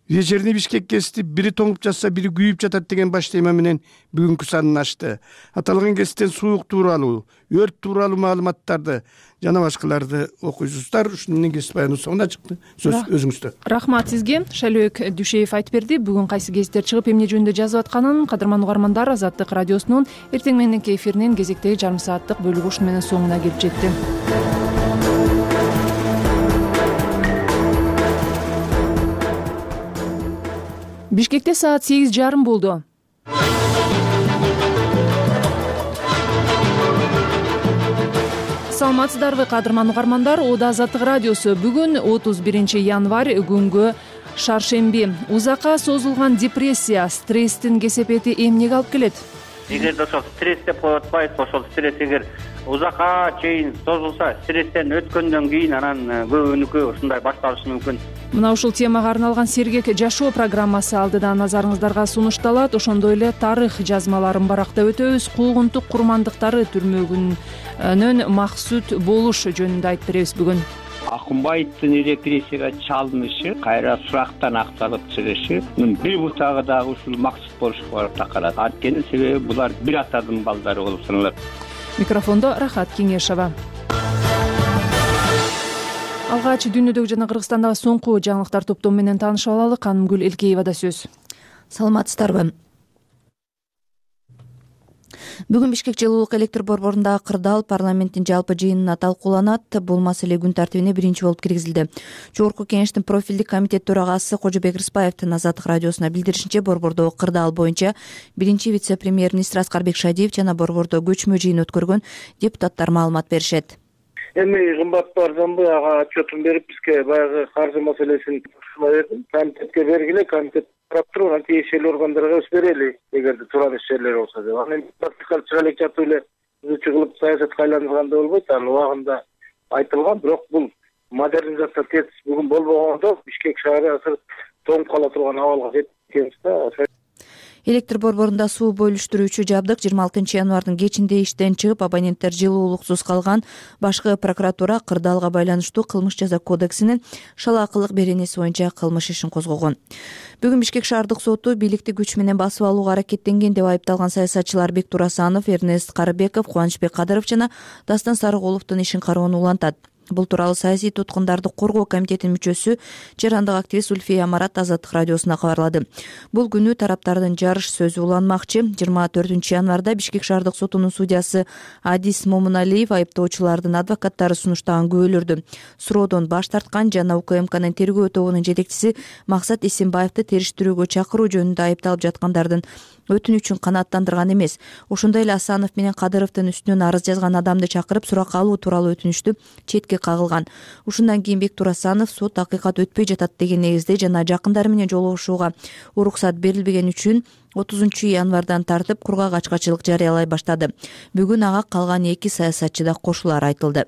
Вечерний Бишкек кести бири тоңуп жатса бири күйүп жатат деген баш тема менен бүгүнкү санын ачты. Аталган кеситтен суук тууралуу, өрт тууралуу маалыматтарды жана башкаларды окуйсуздар. Ушуну менен кесип баяныбыз соңуна чыкты. Сөз өзүңүздө. Рахмат сизге. Шайлөөк Дүшеев айтып берди. Бүгүн кайсы гезиттер чыгып эмне жөнүндө жазып атканын кадырман угармандар Азаттык радиосунун эртең мененки эфиринин кезектеги жарым сааттык бөлүгү ушуну менен соңуна келип жетти. Бишкекте саат 8:30 болду. Саламатсыздарбы кадырман угармандар? Ода Азаттык радиосу. Бүгүн 31 январь күнгө шаршемби. Узакка созулган депрессия, стресстин кесепети эмнеге алып келет? Эгерде ошол стресс деп коюп атпайбы, ошол стресс эгер узакка чейин созулса, стресстен өткөндөн кийин анан көбүнүкү ушундай башталышы мүмкүн. Мына ушул темага арналган Сергек жашоо программасы алдыдан назарыңыздарга сунушталат. Ошондой эле тарых жазмаларын барактап өтөбүз. Куугунтук курмандыктары түрмөгүнөн максут болуш жөнүндө айтып беребиз бүгүн. Акынбаевдин репрессияга чалынышы, кайра сурактан акталып чыгышы бир бутагы дагы ушул максут болушко такалат. Анткени себеби булар бир атадын балдары болуп саналат. Микрофондо Рахат Кеңешова. Алгач дүйнөдөгү жана Кыргызстандагы соңку жаңылыктар топтому менен таанышып алалы. Канымгүл Элкеевада сөз. Саламатсыздарбы? Бүгүн Бишкек жылуулук электр борборундагы кырдаал парламенттин жалпы жыйынына талкууланат. Бул маселе күн тартибине биринчи болуп киргизилди. Жогорку кеңештин профилдик комитет төрагасы Кожобек Рыспаевдин Азаттык радиосуна билдиришинче, борбордогу кырдаал боюнча биринчи вице-премьер-министр Аскарбек Шадиев жана борбордо көчмө жыйын өткөргөн депутаттар маалымат беришет. Эми кымбаттуу арзанбы ага отчетун берип бизге баягы каржы маселесин тапшырма бердим. Комитетке бергиле, комитет карап туруп анан тиешелүү органдарга өз берели, эгерде туура эмес жерлер болсо деп. Анан практикалык чыга элек жатып эле түзүүчү кылып саясатка айландырганда болбойт. Анын убагында айтылган, бирок бул модернизация тез бүгүн болбогондо Бишкек шаары азыр тоңуп кала турган абалга жеткенбиз да. Электр борборунда суу бөлүштүрүүчү жабдык 26 январдын кечинде иштен чыгып, абоненттер жылуулуксуз калган. Башкы прокуратура кырдаалга байланыштуу кылмыш жаза кодексинин шалаакылык беренеси боюнча кылмыш ишин козгогон. Бүгүн Бишкек шаардык соту бийликти күч менен басып алууга аракеттенген деп айыпталган саясатчылар Бектур Асанов, Эрнест Карыбеков, Кубанычбек Кадыров жана Дастан Сарыгуловдун ишин кароону улантат. Бул тууралуу саясий туткундарды коргоо комитетинин мүчөсү, чырандык активист Ульфия Марат Азаттык радиосуна кабарлады. Бул күнү тараптардын жарыш сөзү уланмакчы. 24 январда Бишкек шаардык сотунун судьясы Адис Момуналиев айыптоочулардын адвокаттары сунуштаган күбөлөрдү суроодон баш тарткан жана УКМКнын тергөө тобунун жетекчиси Максат Эсенбаевди териштирүүгө чакыруу жөнүндө айыпталып жаткандардын өтүнүчүн канааттандырган эмес. Ошондой эле Асанов менен Кадыровдун үстүнөн арыз жазган адамды чакырып сурак алуу тууралуу өтүнүчтү четке кагылган. Ушундан кийин Бектур Асанов сот акыйкат өтпөй жатат деген негизде жана жакындары менен жолугушууга уруксат берилбеген үчүн 30 январдан тартып кургак ачкачылык жарыялай баштады. Бүгүн ага калган 2 саясатчы да кошулары айтылды.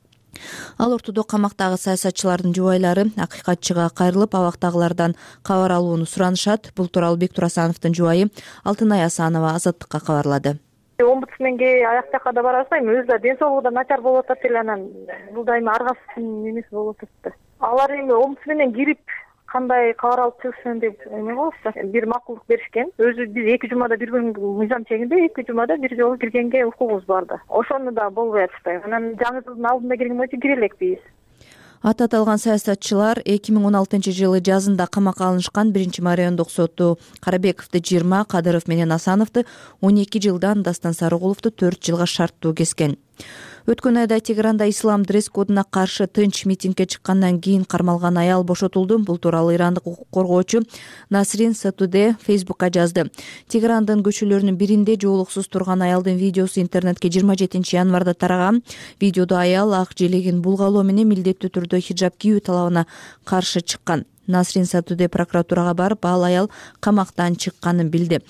Ал ортодо камактагы саясатчылардын жубайлары акыйкатчыга кайрылып, абактагылардан кабар алууну суранышат. Бул тууралуу Бектур Асановдун жубайы Алтынай Асанова Азаттыкка кабарлады. Омбудсменге аяк жакка да бара албайм. Өзү да ден соолугу да начар болуп атат эле, анан бул дайыма аргасыздын эмеси болуп атат да. Алар эми омбудсменен кирип кандай кабар алып чыгышсын деп эме болупчу. Бир макулдук беришкен. Өзү биз 2 жумада бир күн мыйзам чегинде 2 жумада бир жолу киргенге укугубуз бар да. Ошону да болбой атышпайбы. Анан жаңы жылдын алдында кирген боюнча кире элекпиз. Аты аталган саясатчылар 2016 жылы жазында камакка алынышкан. 1 райондук соту Карабековду 20, Кадыров менен Асановду 12 жылдан, Дастан Сарыгуловду 4 жылга шарттуу кескен. Өткөн айда Тегеранда ислам дресс-кодуна каршы тынч митингге чыккандан кийин кармалган аял бошотулду. Бул тууралуу ирандык укук коргоочу Насрин Сатуде Фейсбукка жазды. Тегерандын көчөлөрүнүн биринде жоолуксуз турган аялдын видеосу интернетке 27 январда тараган. Видеодо аял ак желегин булгалоо менен милдеттүү түрдө хиджаб кийүү талабына каршы чыккан. Насрин Сатуде прокуратурага барып, ал аял камактан чыкканын билди.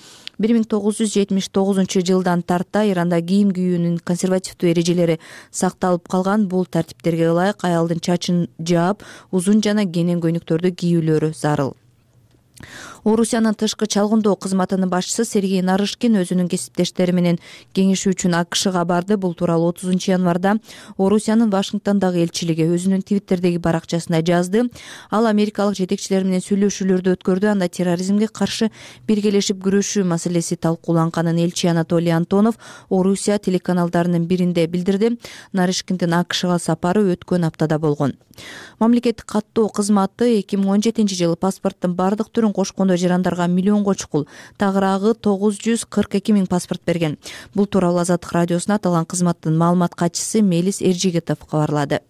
1979 жылдан тарта Иранда кийим кийүүнүн консервативдүү эрежелери сакталып калган. Бул тартиптерге ылайык аялдын чачын жаап, узун жана кенен көйнөктөрдү кийүүлөрү зарыл. Орусиянын тышкы чалгындоо кызматынын башчысы Сергей Нарышкин өзүнүн кесиптештери менен кеңешүү үчүн АКШга барды. Бул тууралуу 30 январда Орусиянын Вашингтондогу элчилиги өзүнүн Твиттердеги баракчасында жазды. Ал америкалык жетекчилер менен сүйлөшүүлөрдү өткөрдү. Анда терроризмге каршы биргелешип күрөшүү маселеси талкууланганын элчи Анатолий Антонов Орусия телеканалдарынын биринде билдирди. Нарышкиндин АКШга сапары өткөн аптада болгон. Мамлекеттик каттоо кызматы 2017 жылы паспорттун бардык түрүн кошкондо жарандарга миллионго чукул, тагыраагы 942 000 паспорт берген. Бул тууралуу Азаттык радиосуна аталган кызматтын маалымат катчысы Мелис Эржигитов кабарлады.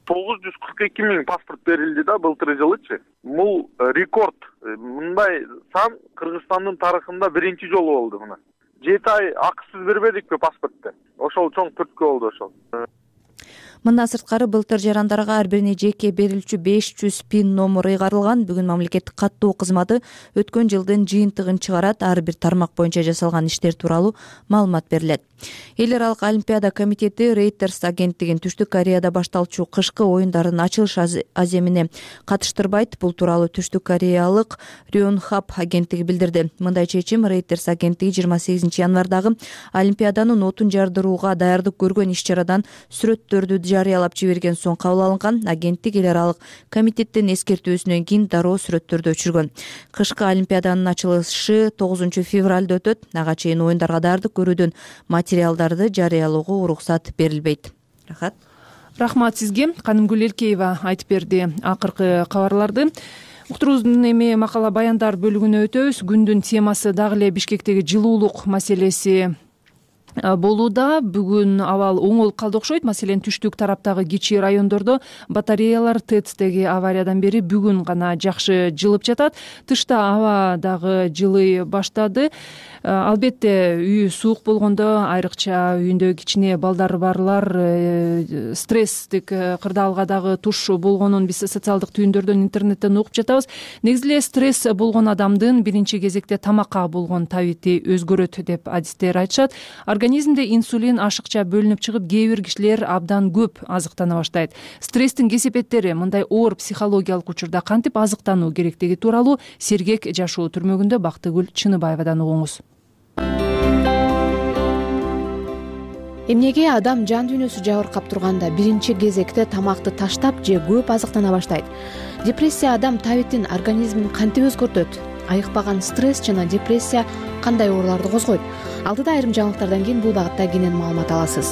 942 000 паспорт берилди да былтыр жылычы. Бул рекорд. Мындай сан Кыргызстандын тарыхында биринчи жолу болду мына. 7 ай акысыз бербедикпи паспортты? Ошол чоң түрткү болду ошол. Мындан сырткары былтыр жарандарга ар бирине жеке берилчү 500 пин номер ыйгарылган. Бүгүн мамлекеттик каттоо кызматы өткөн жылдын жыйынтыгын чыгарат. Ар бир тармак боюнча жасалган иштер тууралуу маалымат берилет. Эл аралык олимпиада комитети Reuters агенттигин Түштүк Кореяда башталчу кышкы оюндардын ачылыш аземине катыштырбайт. Бул тууралуу Түштүк Кореялык Ryonhap агенттиги билдирди. Мындай чечим Reuters агенттиги 28 январдагы олимпиаданын отун жардырууга даярдык көргөн иш-чарадан сүрөттөрдү жарыялап жиберген соң кабыл алынган. Агенттик эл аралык комитеттин эскертүүсүнөн кийин дароо сүрөттөрдү өчүргөн. Кышкы олимпиаданын ачылышы 9 февралда өтөт. Ага чейин оюндарга даярдык көрүүдөн материалдарды жарыялоого уруксат берилбейт. Рахмат сизге. Канымгүл Элкеева айтып берди акыркы кабарларды. Уктуруубуздун эми макала баяндар бөлүгүнө өтөбүз. Күндүн темасы дагы эле Бишкектеги жылуулук маселеси болууда. Бүгүн абал оңолуп калды окшойт. Маселен, түштүк тараптагы кичи райондордо батареялар ТЭЦтеги авариядан бери бүгүн гана жакшы жылып жатат. Тышта аба дагы жылый баштады. Албетте үй суук болгондо, айрыкча үйүндө кичине балдары барлар стресстик кырдаалга дагы туш болгонун биз социалдык түйүндөрдөн, интернеттен угуп жатабыз. Негизи эле стресс болгон адамдын биринчи кезекте тамакка болгон табити өзгөрөт деп адистер айтышат. Организмде инсулин ашыкча бөлүнүп чыгып, кээ бир кишилер абдан көп азыктана баштайт. Стресстин кесепеттери, мындай оор психологиялык учурда кантип азыктануу керектиги тууралуу Сергек жашоо түрмөгүндө Бактыгүл Чыныбаевадан угуңуз. Эмнеге адам жан дүйнөсү жабыркап турганда биринчи кезекте тамакты таштап же көп азыктана баштайт? Депрессия адам табитин, организмин кантип өзгөртөт? Айыкпаган стресс жана депрессия кандай ооруларды козгойт? Алдыда айрым жаңылыктардан кийин бул багытта кенен маалымат аласыз.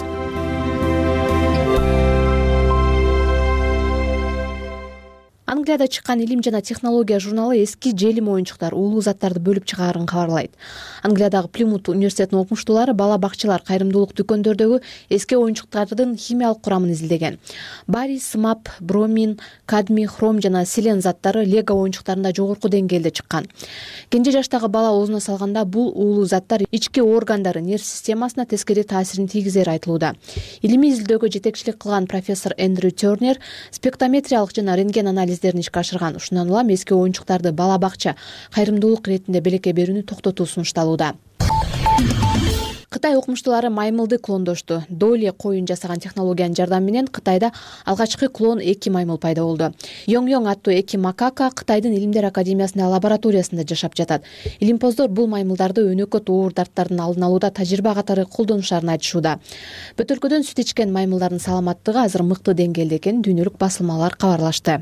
Англияда чыккан илим жана технология журналы эски желим оюнчуктар уулуу заттарды бөлүп чыгаарын кабарлайт. Англиядагы Плимут университетинин окумуштуулары бала бакчалар, кайрымдуулук дүкөндөрдөгү эски оюнчуктардын химиялык курамын изилдеген. Барий, смап, бромин, кадмий, хром жана селен заттары лего оюнчуктарында жогорку деңгээлде чыккан. Кенже жаштагы бала оозуна салганда бул уулуу заттар ички органдары, нерв системасына тескери таасирин тийгизери айтылууда. Илимий изилдөөгө жетекчилик кылган профессор Эндрю Тернер спектрометриялык жана рентген анализдерин ишке ашырган. Ушундан улам эски оюнчуктарды бала бакча, кайрымдуулук иретинде белекке берүүнү токтотуу сунушталууда. Кытай окумуштуулары маймылды клондошту. Доли коюн жасаган технологиянын жардамы менен Кытайда алгачкы клон эки маймыл пайда болду. Йоң аттуу эки макака Кытайдын Илимдер академиясынын лабораториясында жашап жатат. Илимпоздор бул маймылдарды өнөкөт оор дарттардын алдын алууда тажрыйба катары колдонушарын айтышууда. Бөтөлкөдөн сүт ичкен маймылдардын саламаттыгы азыр мыкты деңгээлде экенин дүйнөлүк басылмалар кабарлашты.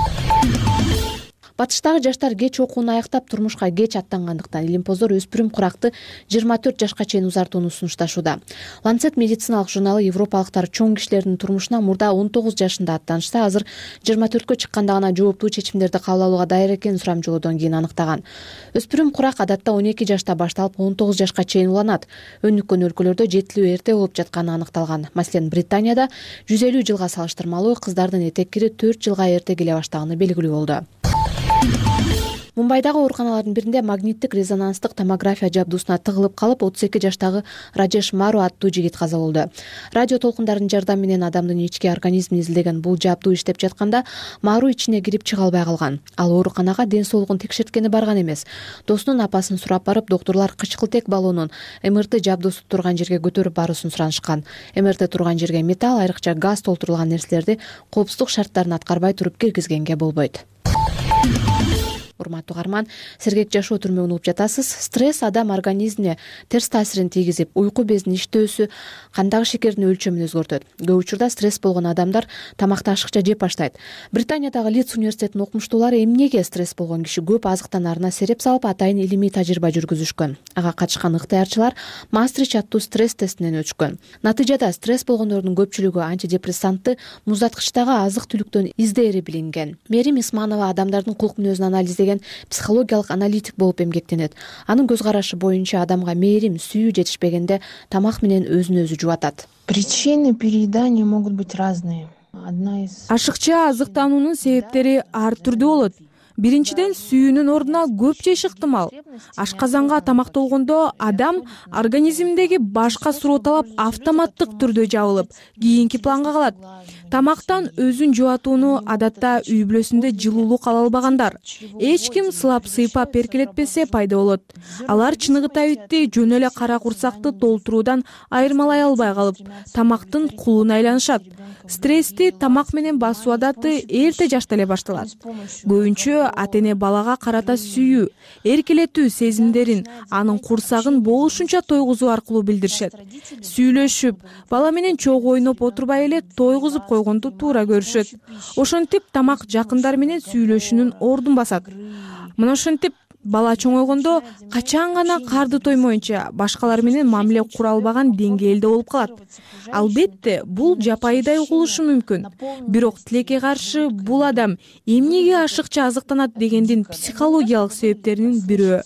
Батыштагы жаштар кеч окууну аяктап турмушка кеч аттангандыктан илимпоздор өспүрүм куракты 24 жашка чейин узартууну сунушташууда. Lancet медициналык журналы европалыктар чоң кишилердин турмушуна мурда 19 жашында аттанышса, азыр 24кө чыкканда гана жооптуу чечимдерди кабыл алууга даяр экенин сурамжылоодон кийин аныктаган. Өспүрүм курак адатта 12 жашта башталып 19 жашка чейин уланат. Өнүккөн өлкөлөрдө жетилүү эрте болуп жатканы аныкталган. Маселен, Британияда 150 жылга салыштырмалуу кыздардын этек кири 4 жылга эрте келе баштаганы белгилүү болду. Мумбайдагы ооруканалардын биринде магниттик резонанстык томография жабдуусуна тыгылып калып 32 жаштагы Раджеш Мару аттуу жигит каза болду. Радио толкундардын жардамы менен адамдын ички организмин изилдеген бул жабдуу иштеп жатканда Мару ичине кирип чыга албай калган. Ал ооруканага ден соолугун текшерткени барган эмес. Досунун апасын сурап барып, доктурлар кычкылтек баллонун МРТ жабдуусу турган жерге көтөрүп баруусын суранышкан. МРТ турган жерге металл, айрыкча газ толтурулган нерселерди коопсуздук шарттарын аткарбай туруп киргизгенге болбойт. урматтуу угарман, сергек жашоо түрмөгүн угуп жатасыз. Стресс адам организмине терс таасирин тийгизип, уйку безинин иштөөсү, кандагы шекердин өлчөмүн өзгөртөт. Көп учурда стресс болгон адамдар тамакты ашыкча жеп баштайт. Британиядагы Лидс университетинин окумуштуулары эмнеге стресс болгон киши көп азыктанарына сереп салып, атайын илимий тажрыйба жүргүзүшкөн. Ага катышкан ыктыярчылар Мастрич аттуу стресс тестинен өтүшкөн. Натыйжада стресс болгондордун көпчүлүгү антидепрессантты муздаткычтагы азык-түлүктөн издээри билинген. Мерим Исманова адамдардын кулк мүнөзүн анализдеген психологиялык аналитик болуп эмгектенет. Анын көз карашы боюнча адамга мээрим, сүйүү жетишпегенде тамак менен өзүн өзү жубатат. Причины переедания могут быть разные. Ашыкча азыктануунун себептери ар түрдүү болот. Биринчиден, сүйүүнүн ордуна көп жеш ыктымал. Ашказанга тамак толгондо адам организминдеги башка суроо талап автоматтык түрдө жабылып, кийинки планга калат. Тамактан өзүн жубатууну адатта үй бүлөсүндө жылуулук ала албагандар, эч ким сылап сыйпап эркелетпесе пайда болот. Алар чыныгы табитти жөн эле кара курсакты толтуруудан айырмалай албай калып, тамактын кулуна айланышат. Стрессти тамак менен басуу адаты эрте жашта эле башталат. Көбүнчө ата-эне балага карата сүйүү, эркелетүү сезимдерин, анын курсагын болушунча тойгузуу аркылуу билдиришет. Сүйлөшүп, бала менен чогуу ойноп отурбай эле тойгузуп койгонду туура көрүшөт. Ошентип тамак жакындар менен сүйлөшүүнүн ордун басат. Мына ошентип бала чоңойгондо качан гана карды тоймоюнча башкалар менен мамиле кура албаган деңгээлде болуп калат. Албетте, бул жапайыдай угулушу мүмкүн. Бирок тилекке каршы бул адам эмнеге ашыкча азыктанат дегендин психологиялык себептеринин бирөө.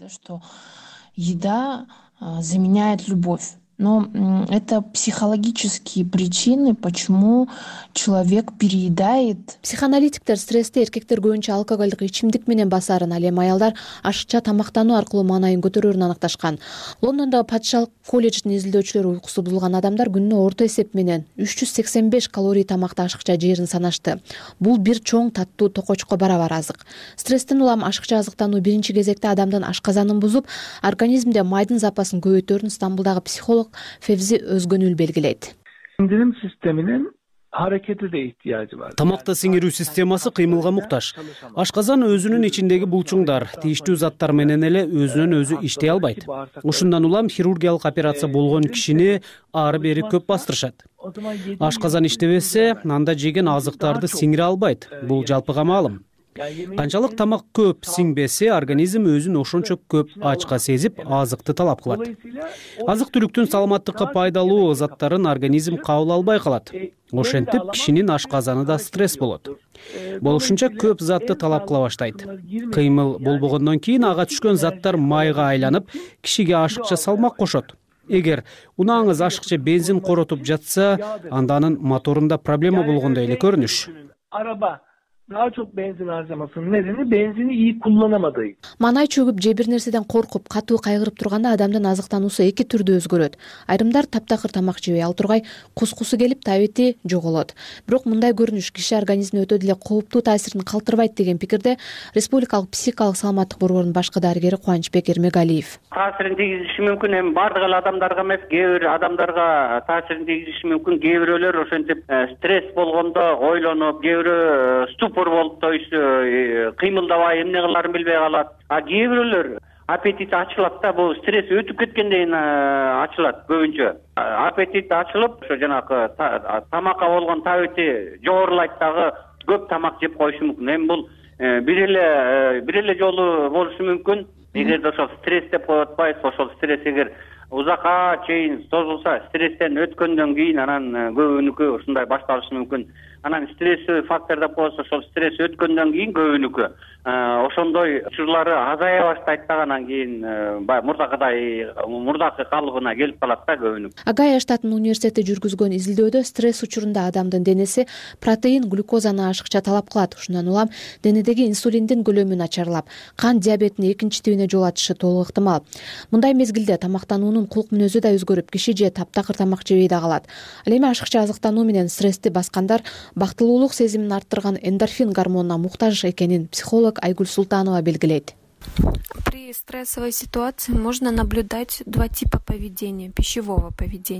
Еда заменяет любовь. Но это психологические причины, почему человек переедает. Психоаналитиктер стрессти эркектер көбүнчө алкоголдук ичимдик менен басарын, ал эми аялдар ашыкча тамактануу аркылуу маанайын көтөрөрүн аныкташкан. Лондондо Патшалык колледждин изилдөөчүлөрү уйкусу бузулган адамдар күнүнө орто эсеп менен 385 калорий тамакты ашыкча жээрин санашты. Бул бир чоң таттуу токочко барабар азык. Стресстен улам ашыкча азыктануу биринчи кезекте адамдын ашказанын бузуп, организмде майдын запасын көбөйтөрүн Стамбулдагы психолог Февзи Өзгөнүл белгилейт. Сиңдирим системинин аракети де иhtiyacı var. Тамакты сиңирүү системасы кыймылга муктаж. Ашказан өзүнүн ичиндеги булчуңдар, тийиштүү заттар менен эле өзүнөн өзү иштей албайт. Ушундан улам хирургиялык операция болгон кишини ары бери көп бастырышат. Ашказан иштебесе, анда жеген азыктарды сиңире албайт. Бул жалпыга маалым. Канчалык тамак көп сиңбесе, организм өзүн ошончо көп ачка сезип, азыкты талап кылат. Азык-түлүктүн саламаттыкка пайдалуу заттарын организм кабыл албай калат. Ошентип, кишинин ашказаны да стресс болот. Болушунча көп затты талап кыла баштайт. Кыймыл болбогондон кийин ага түшкөн заттар майга айланып, кишиге ашыкча салмак кошот. Эгер унааңыз ашыкча бензин коротуп жатса, анда анын моторунда проблема болгондой эле көрүнүш. Araba daha çok benzin harcamasının nedeni benzini iyi kullanamadığı. Маанай чөгүп же бир нерседен коркуп, катуу кайгырып турганда адамдын азыктануусу эки түрдө өзгөрөт. Айрымдар таптакыр тамак жебей ал тургай кускусу келип табити жоголот. Бирок мындай көрүнүш киши организмине өтө деле кооптуу таасирин калтырбайт деген пикирде Республикалык психикалык саламаттык борборунун башкы дарыгери Кубанычбек Эрмегалиев. Таасирин тийгизиши мүмкүн, эми бардык эле адамдарга эмес, кээ бир адамдарга таасирин тийгизиши мүмкүн. Кээ бирөөлөр ошентип стресс болгондо ойлонуп, кээ бирөө ступор болуп кыймылдабай эмне кылаарын билбей калат. А кээ бирөөлөр аппетит ачылат да, бул стресс өтүп кеткенден кийин ачылат көбүнчө. Аппетит ачылып, ошо жанагы тамакка болгон табити жогорулайт дагы, көп тамак жеп коюшу мүмкүн. Эми бул бир эле жолу болушу мүмкүн. Эгерде ошол стресс деп коюп атпайбыз, ошол стресс эгер узакка чейин созулса, стресстен өткөндөн кийин анан көбүнүкү ушундай башталышы мүмкүн. Анан стресстүү фактор деп коебуз, ошол стресс өткөндөн кийин көбүнүкү ошондой учурлары азая баштайт да, анан кийин мурдакы калыбына келип калат да көбүнүкү. Огайо штатынын университети жүргүзгөн изилдөөдө стресс учурунда адамдын денеси протеин, глюкозаны ашыкча талап кылат. Ушундан улам денедеги инсулиндин көлөмү начарлап, кан диабетинин экинчи тибине жол ачышы толук ыктымал. Мындай мезгилде тамактануунун кулк мүнөзү да өзгөрүп, киши же таптакыр тамак жебей да калат. Ал эми ашыкча азыктануу менен стрессти баскандар бактылуулук сезимин арттырган эндорфин гормонуна муктаж экенин психолог Айгүл Султанова белгилейт. При стрессовой ситуации можно наблюдать два типа поведения, пищевого поведения.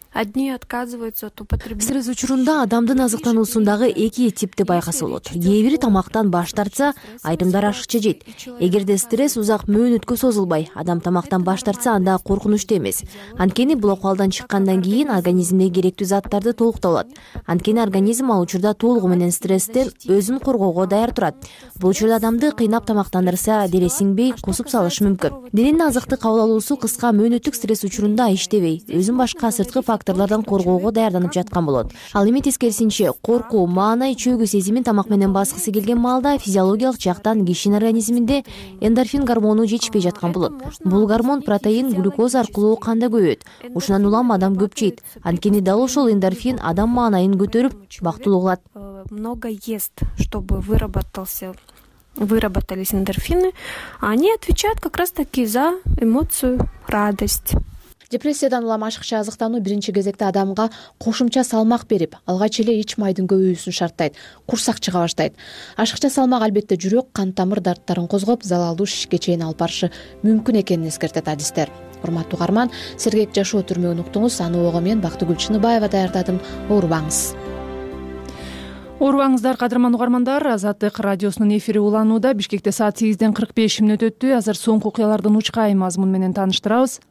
одни отказываются от употребления. Стресс учурунда адамдын азыктануусундагы эки типти байкаса болот. Кээ бири тамактан баш тартса, айрымдар ашыкча жейт. Эгерде стресс узак мөөнөткө созулбай, адам тамактан баш тартса, анда коркунучтуу эмес. Анткени бул акыбалдан чыккандан кийин организмде керектүү заттарды толуктап алат. Анткени организм ал учурда толугу менен стресстен өзүн коргоого даяр турат. Бул учурда адамды кыйнап тамактандырса, дене сиңбей, кусуп салышы мүмкүн. Дененин азыкты кабыл алуусу кыска мөөнөттүк стресс учурунда иштебей, өзүн башка сырткы факторлордон коргоого даярданып жаткан болот. Ал эми тескерисинче, коркуу, маанай, чөйгү сезимин тамак менен баскысы келген маалда физиологиялык жактан кишинин организминде эндорфин гормону жетишпей жаткан болот. Бул гормон протеин, глюкоз аркылуу канда көбөйөт. Ушундан улам адам көп жейт. Анткени дал ошол эндорфин адам маанайын көтөрүп, бактылуу кылат. Много ест, чтобы выработались эндорфины, а они отвечают как раз-таки за эмоцию, радость. Депрессиядан улам ашыкча азыктануу биринчи кезекте адамга кошумча салмак берип, алгач эле ич майдын көбөйүүсүн шарттайт, курсак чыга баштайт. Ашыкча салмак албетте жүрөк, кан тамыр дарттарын козгоп, залалдуу шишке чейин алып барышы мүмкүн экенин эскертет адистер. Урматтуу угарман, сергек жашоо түрмөгүн уктуңуз. Аны ого мен Бактыгүл Чыныбаева даярдадым. Оорубаңыз. Оорубаңыздар, кадырман угармандар. Азаттык радиосунун эфири уланууда. Бишкекте саат 8:45 өттү. Азыр соңку окуялардын учкай мазмуну менен тааныштырабыз.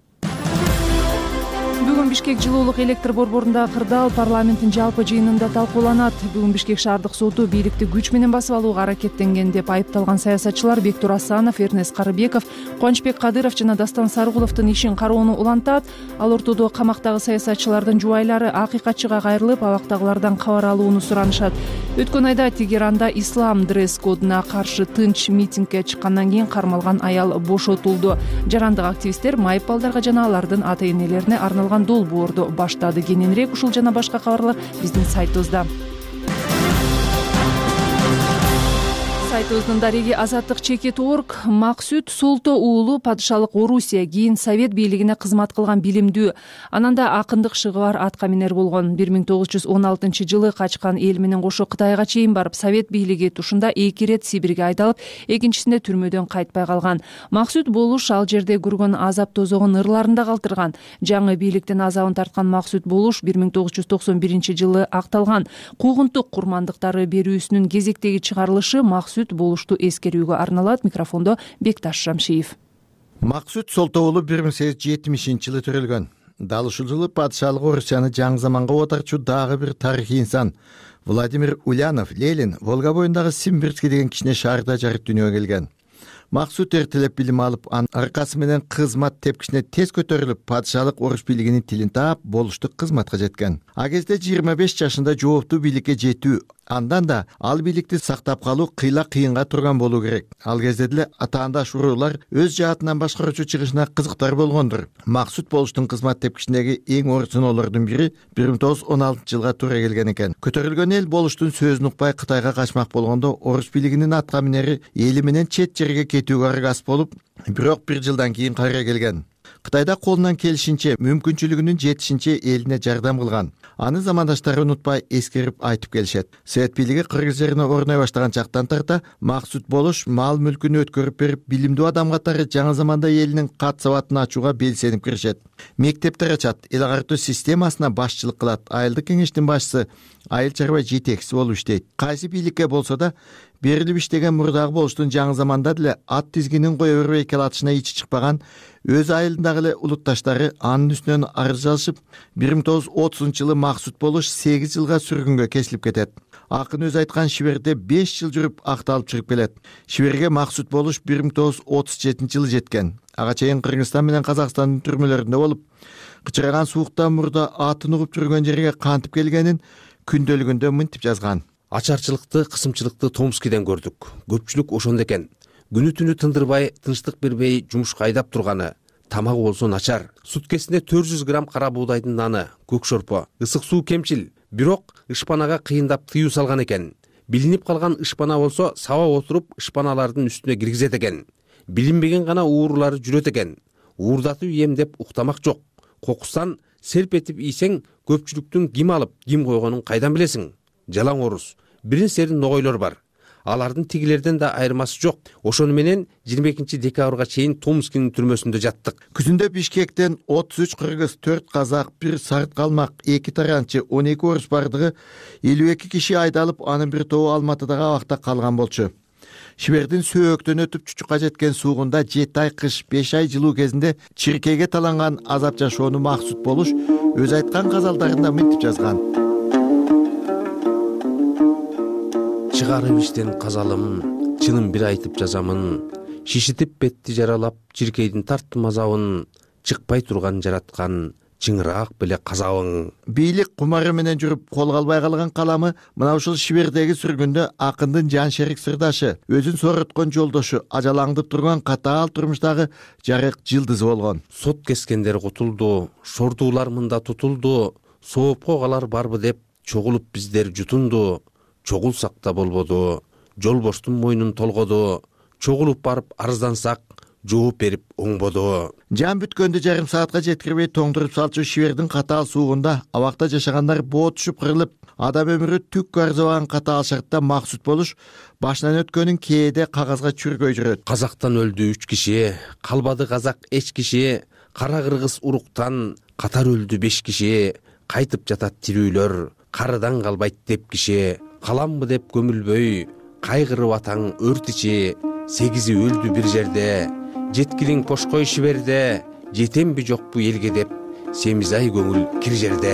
Бүгүн Бишкек жылуулук электр борборундагы кырдаал парламенттин жалпы жыйынында талкууланат. Бүгүн Бишкек шаардык соту бийликти күч менен басып алууга аракеттенген деп айыпталган саясатчылар Бектур Асанов, Эрнест Карыбеков, Кубанычбек Кадыров жана Дастан Сарыгуловдун ишин кароону улантат. Ал ортодо камактагы саясатчылардын жубайлары акыйкатчыга кайрылып, абактагылардан кабар алууну суранышат. Өткөн айда Тегеранда ислам дресс-кодуна каршы тынч митингге чыккандан кийин кармалган аял бошотулду. Жарандык активисттер майып балдарга жана алардын ата-энелерине арналган долбоорду баштады. Кененирээк ушул жана башка кабарлар биздин сайтыбызда. Сайтыбыздын дареги azаттык.org. Максут Солто уулу падышалык Орусия, кийин Совет бийлигине кызмат кылган билимдүү, ананда акындык шыгы бар атка минер болгон. 1916 жылы качкан эл менен кошо Кытайга чейин барып, Совет бийлиги тушунда 2 ирет Сибирге айдалып, экинчисинде түрмөдөн кайтпай калган. Максут Болуш ал жерде көргөн азап тозогун ырларында калтырган. Жаңы бийликтин азабын тарткан Максут Болуш 1991 жылы акталган. Куугунтук курмандыктары берүүсүнүн кезектеги чыгарылышы Максут Болушту эскерүүгө арналат. Микрофондо Бекташ Шамшиев. Максут Солто уулу 1870 жылы төрөлгөн. Дал ушул жылы падышалык Орусияны жаңы заманга отарчу дагы бир тарыхый инсан Владимир Ульянов, Ленин Волга боюндагы Симбирский деген кичине шаарда жарык дүйнөгө келген. Максут эртелеп билим алып, аркасы менен кызмат тепкичине тез көтөрүлүп, падышалык Орус бийлигинин тилин таап, болуштук кызматка жеткен. А кезде 25 жашында жооптуу бийликке жетүү, андан да ал бийликти сактап калуу кыйла кыйынга турган болуу керек. Ал кезде деле атаандаш уруулар өз жаатынан башкаруучу чыгышына кызыктар болгондур. Максут Болуштун кызмат тепкичиндеги эң оор сыноолордун бири 1916 жылга туура келген экен. Көтөрүлгөн эл Болуштун сөзүн укпай Кытайга качмак болгондо Орус бийлигинин атка минери эли менен чет жерге кетүүгө аргас болуп, бирок 1 жылдан кийин кайра келген. Кытайда колунан келишинче, мүмкүнчүлүгүнүн жетишинче элине жардам кылган. Аны замандаштары унутпай эскерип айтып келишет. Совет бийлиги Кыргыз жерине орной баштаган чактан тарта Максут Болуш мал мүлкүн өткөрүп берип, билимдүү адам катары жаңы заманда элинин кат сабатын ачууга белсенип киришет. Мектептер ачат, эл агартуу системасына башчылык кылат. Айылдык кеңештин башчысы, айыл чарба жетекчиси болуп иштейт. Кайсы бийликке болсо да берилип иштеген мурдагы Болуштун жаңы заманда деле ат тизгинин кое бербей келатышына ичи чыкпаган өз айылындагы эле улутташтары анын үстүнөн арыз жазышып, 1930 жылы Максут Болуш 8 жылга сүргүнгө кесилип кетет. Акын өз айткан Шиберде 5 жыл жүрүп акталып чыгып келет. Шиберге Максут Болуш 1937 жылы жеткен. Ага чейин Кыргызстан менен Казакстандын түрмөлөрүндө болуп, кычыраган суукта мурда атын угуп жүргөн жерге кантип келгенин күндөлүгүндө мынтип жазган. Ачарчылыкты, кысымчылыкты Томскиден көрдүк. Көпчүлүк ошондо экен. Күнү түнү тындырбай, тынчтык бербей жумушка айдап турганы. Тамагы болсо начар. Суткесинде 400 грамм кара буудайдын наны, көк шорпо, ысык суу кемчил. Бирок ышпанага кыйындап тыюу салган экен. Билинип калган ышпана болсо саба отуруп ышпаналардын үстүнө киргизет экен. Билинбеген гана уурулары жүрөт экен. Уурдатып ийем деп уктамак жок. Кокустан серп этип ийсең, көпчүлүктүн ким алып, ким койгонун кайдан билесиң? Жалаң орус. Бирин серин ногойлор бар. алардын тигилерден да айырмасы жок. Ошону менен 22 декабрга чейин Томскинин түрмөсүндө жаттык. Күзүндө Бишкектен 33 кыргыз, 4 казак, 1 сарт калмак, 2 таранчы, 12 орус бардыгы 52 киши айдалып, анын бир тобу Алматыдагы абакта калган болчу. Шибердин сөөктөн өтүп чучукка жеткен суугунда 7 ай кыш, 5 ай жылуу кезинде чиркейге таланган азап жашоону максут болуш өз айткан казалдарында мынтип жазган. Чыгарып иштен казалым, чынын бир айтып жазамын. Шишитип бетти жаралап, чиркейдин тарттым азабын. Чыкпай турган жараткан чыңыраак беле казабың. Бийлик кумары менен жүрүп колго албай калган каламы мына ушул Шибердеги сүргүндө акындын жан шерик сырдашы, өзүн сороткон жолдошу, ажалаңдып турган катаал турмуштагы жарык жылдызы болгон. Сот кескендер кутулду, шордуулар мында тутулду, соопко калар барбы деп чогулуп биздер жутунду. Чогулсак да болбоду, жолбоштун мойнун толгоду, чогулуп барып арыздансак жооп берип оңбоду. Жан бүткөндө жарым саатка жеткирбей тоңдуруп салчу Шибердин катаал суугунда абакта жашагандар боотушуп кырылып, адам өмүрү түк арзабаган катаал шартта максут болуш башынан өткөнүн кээде кагазга чүргөй жүрөт. Казактан өлдү 3 киши, калбады казак эч киши, кара кыргыз уруктан катар өлдү 5 киши, кайтып жатат тирүүлөр, карыдан калбайт деп киши. Каламбы деп көмүлбөй, кайгырып атаң өрт ичи, 8 өлдү бир жерде, жеткилиң пошкой Шиберде, жетемби жокпу элге деп, семиз ай көңүл кир жерде.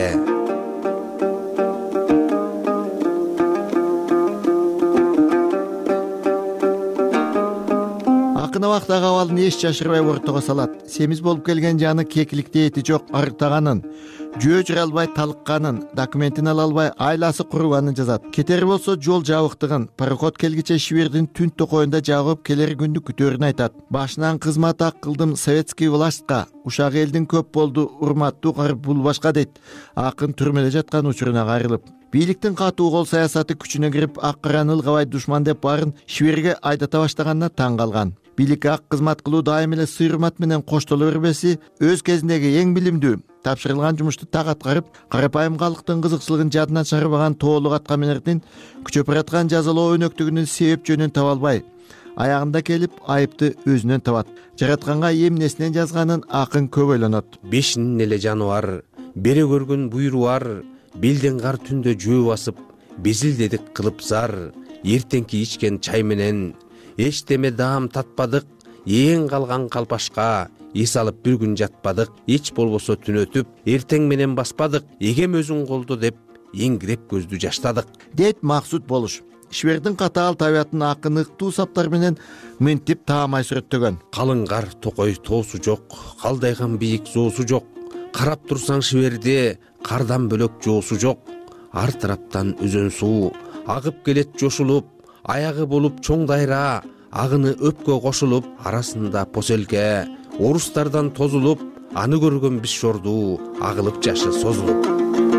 Акын абактагы абалын эч жашырбай ортого салат. Семиз болуп келген жаны кекиликте эти жок арыктаганын, жөө жүрө албай талыкканын, документин ала албай айласы куруганын жазат. Кетери болсо жол жабыктыгын, пароход келгиче Шибердин түн токойунда жагып келер күндү күтөөрүн айтат. Башынан кызмат ак кылдым советский властька, ушак элдин көп болду, урматтуу карып бул башка дейт. Акын түрмөдө жаткан учуруна кайрылып. Бийликтин катуу кол саясаты күчүнө кирип, ак караны ылгабай душман деп баарын Шиберге айдата баштаганына таң калган. Бийликке ак кызмат кылуу дайым эле сый-урмат менен коштоло бербеси өз кезиндеги эң билимдүү, тапшырылган жумушту так аткарып, карапайым калктын кызыкчылыгын жадынан чыгарбаган тоолук аткаминердин күчөп бараткан жазалоо өнөктүгүнүн себеп жөнүн таба албай, аягында келип айыпты өзүнөн табат. Жаратканга эмнесинен жазганын акын көп ойлонот. Бешинин эле жаны бар, бере көргөн буйру бар, белден кар түндө жөө басып, безилдедик кылып зар, эртеңки ичкен чай менен эчтеме даам татпадык, эң калган калпашка эс алып бир күн жатпадык, эч болбосо түн өтүп, эртең менен баспадык, эгем өзүң колдо деп эңгиреп көздү жаштадык, дейт максут болуш. Шибердин катаал табиятын акын ыктуу саптар менен мынтип таамай сүрөттөгөн. Калың кар токой тоосу жок, калдайган бийик жоосу жок, карап турсаң Шиберде кардан бөлөк жоосу жок, ар тараптан өзөн суу агып келет жошулуп, аягы болуп чоң дайра, агыны өпкө кошулуп, арасында поселке, орустардан тозулуп, аны көргөн биз шорду, агылып жашы созулуп.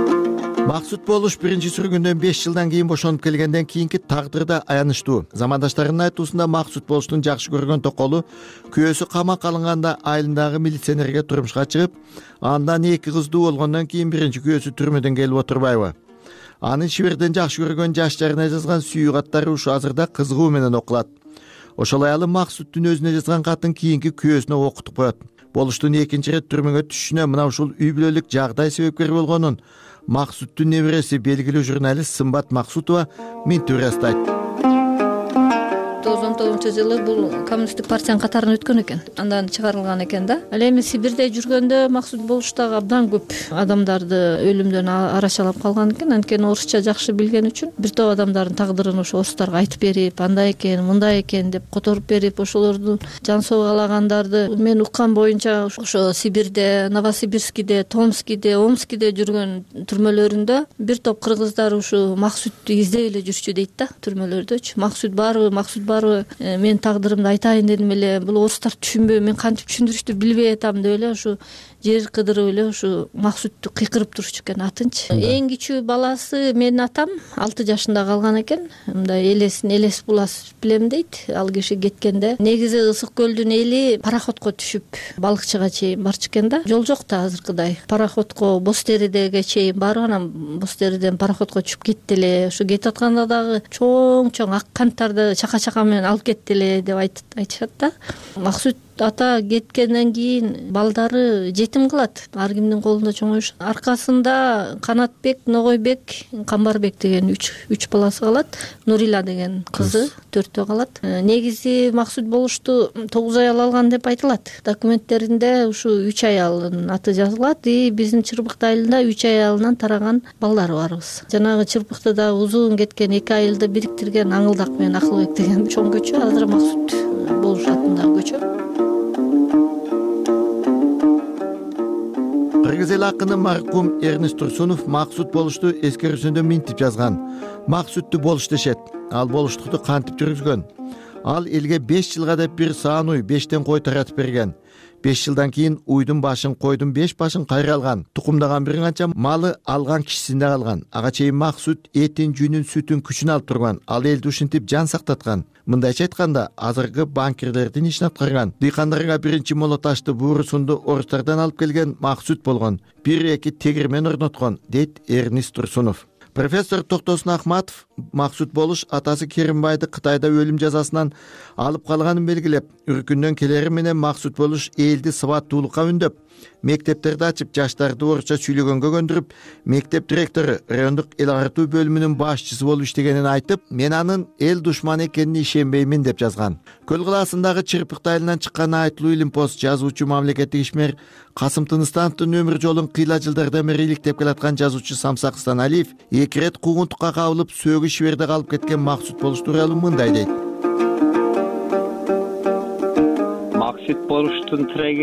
Максут болуш биринчи сүргүндөн 5 жылдан кийин бошонуп келгенден кийинки тагдыры да аянычтуу. Замандаштарынын айтуусунда максут болуштун жакшы көргөн токолу күйөөсү камакка алынганда айылындагы милиционерге турмушка чыгып, андан 2 кыздуу болгондон кийин биринчи күйөөсү түрмөдөн келип отурбайбы. Анын Шиберден жакшы көргөн жаш жарына жазган сүйүү каттары ушу азырда кызыгуу менен окулат. Ошол аялы Максуттун өзүнө жазган катын кийинки күйөөсүнө окутуп коет. Болуштун экинчи ирет түрмөгө түшүшүнө мына ушул үй бүлөлүк жагдай себепкер болгонун Максуттун небереси белгилүү журналист Сымбат Максутова мынтип ырастайт. 1999-жылы бул коммунисттик партиянын катарына өткөн экен. Андан чыгарылган экен да. Ал эми Сибирде жүргөндө Максут болуштагы абдан көп адамдарды өлүмдөн арашалап калган экен. Анткени орусча жакшы билген үчүн бир топ адамдардын тагдырын ошо орустарга айтып берип, андай экен, мындай экен деп которуп берип, ошолордун жан согалагандарды мен уккан боюнча ошо Сибирде, Новосибирскиде, Томскиде, Омскиде жүргөн түрмөлөрүндө бир топ кыргыздар ушу Максутту издеп эле жүрчү дейт да, түрмөлөрдөчү. Максут барбы, мен тагдырымды айтайын дедим эле, бул орустар түшүнбөй, мен кантип түшүндүрүштү билбей атам деп эле ушу жер кыдырып эле ушу Максутту кыйкырып турчу экен атынчы. Эң кичүү баласы менин атам 6 жашында калган экен. Мындай элес булас билем дейт. Ал киши кеткенде негизи Ысык көлдүн эли пароходко түшүп балыкчыга чейин барчу экен да. Жол жок да азыркыдай. Пароходко Боз теридеге чейин барып, анан Боз териден пароходко түшүп кетти эле. Ушу кетип атканда дагы чоң ак канттарды чака менен алып кетти эле деп айтышат да. Максут ата кеткенден кийин балдары жетим калат, ар кимдин колунда чоңоюшат. Аркасында Канатбек, Ногойбек, Камбарбек деген 3 баласы калат. Нурила деген кызы 4төө калат. Негизи Максут болушту 9 аял алган деп айтылат. Документтеринде ушу 3 аялдын аты жазылат. Биздин Чырбыкты айылында 3 аялынан тараган балдары барбыз. Жанагы Чырбыктыда узун кеткен 2 айылды бириктирген Аңылдак менен Акылбек деген чоң көчө азыр Максут болуш атындагы көчө. Кыргыз эл акыны маркум Эрнест Турсунов Максут болушту эскерүүсүндө минтип жазган. Максутту болуш дешет. Ал болуштукту кантип жүргүзгөн? Ал элге 5 жылга деп бир саан уй 5тен кой таратып берген. 5 жылдан кийин уйдун башын, койдун 5 башын кайра алган. Тукумдаган бир канча малы алган кишисинде калган. Ага чейин Максут этин, жүнүн, сүтүн, күчүн алып турган. Ал элди ушинтип жан сактаткан. Мындайча айтканда, азыркы банкирлердин ишин аткарган. Дыйкандарга биринчи молоташты, буурусунду орустардан алып келген Максут болгон. 1-2 тегирмен орноткон, дейт Эрнест Турсунов. Профессор Токтосун Ахматов Максут болуш атасы Керимбайды Кытайда өлүм жазасынан алып калганын белгилеп, үркүндөн келери менен Максут болуш элди сабаттуулукка үндөп, мектептерди ачып, жаштарды орусча сүйлөгөнгө көндүрүп, мектеп директору, райондук эл агартуу бөлүмүнүн башчысы болуп иштегенин айтып, мен анын эл душманы экенине ишенбеймин деп жазган. Көл кылаасындагы Чырпыкты айылынан чыккан айтылуу илимпоз жазуучу, мамлекеттик ишмер Касым Тыныстановдун өмүр жолун кыйла жылдардан бери иликтеп келаткан жазуучу Самсак Станалиев 2 рет куугунтукка кабылып, сөөгү Шиберде калып кеткен Максут болуш тууралуу мындай дейт. Максут болуштун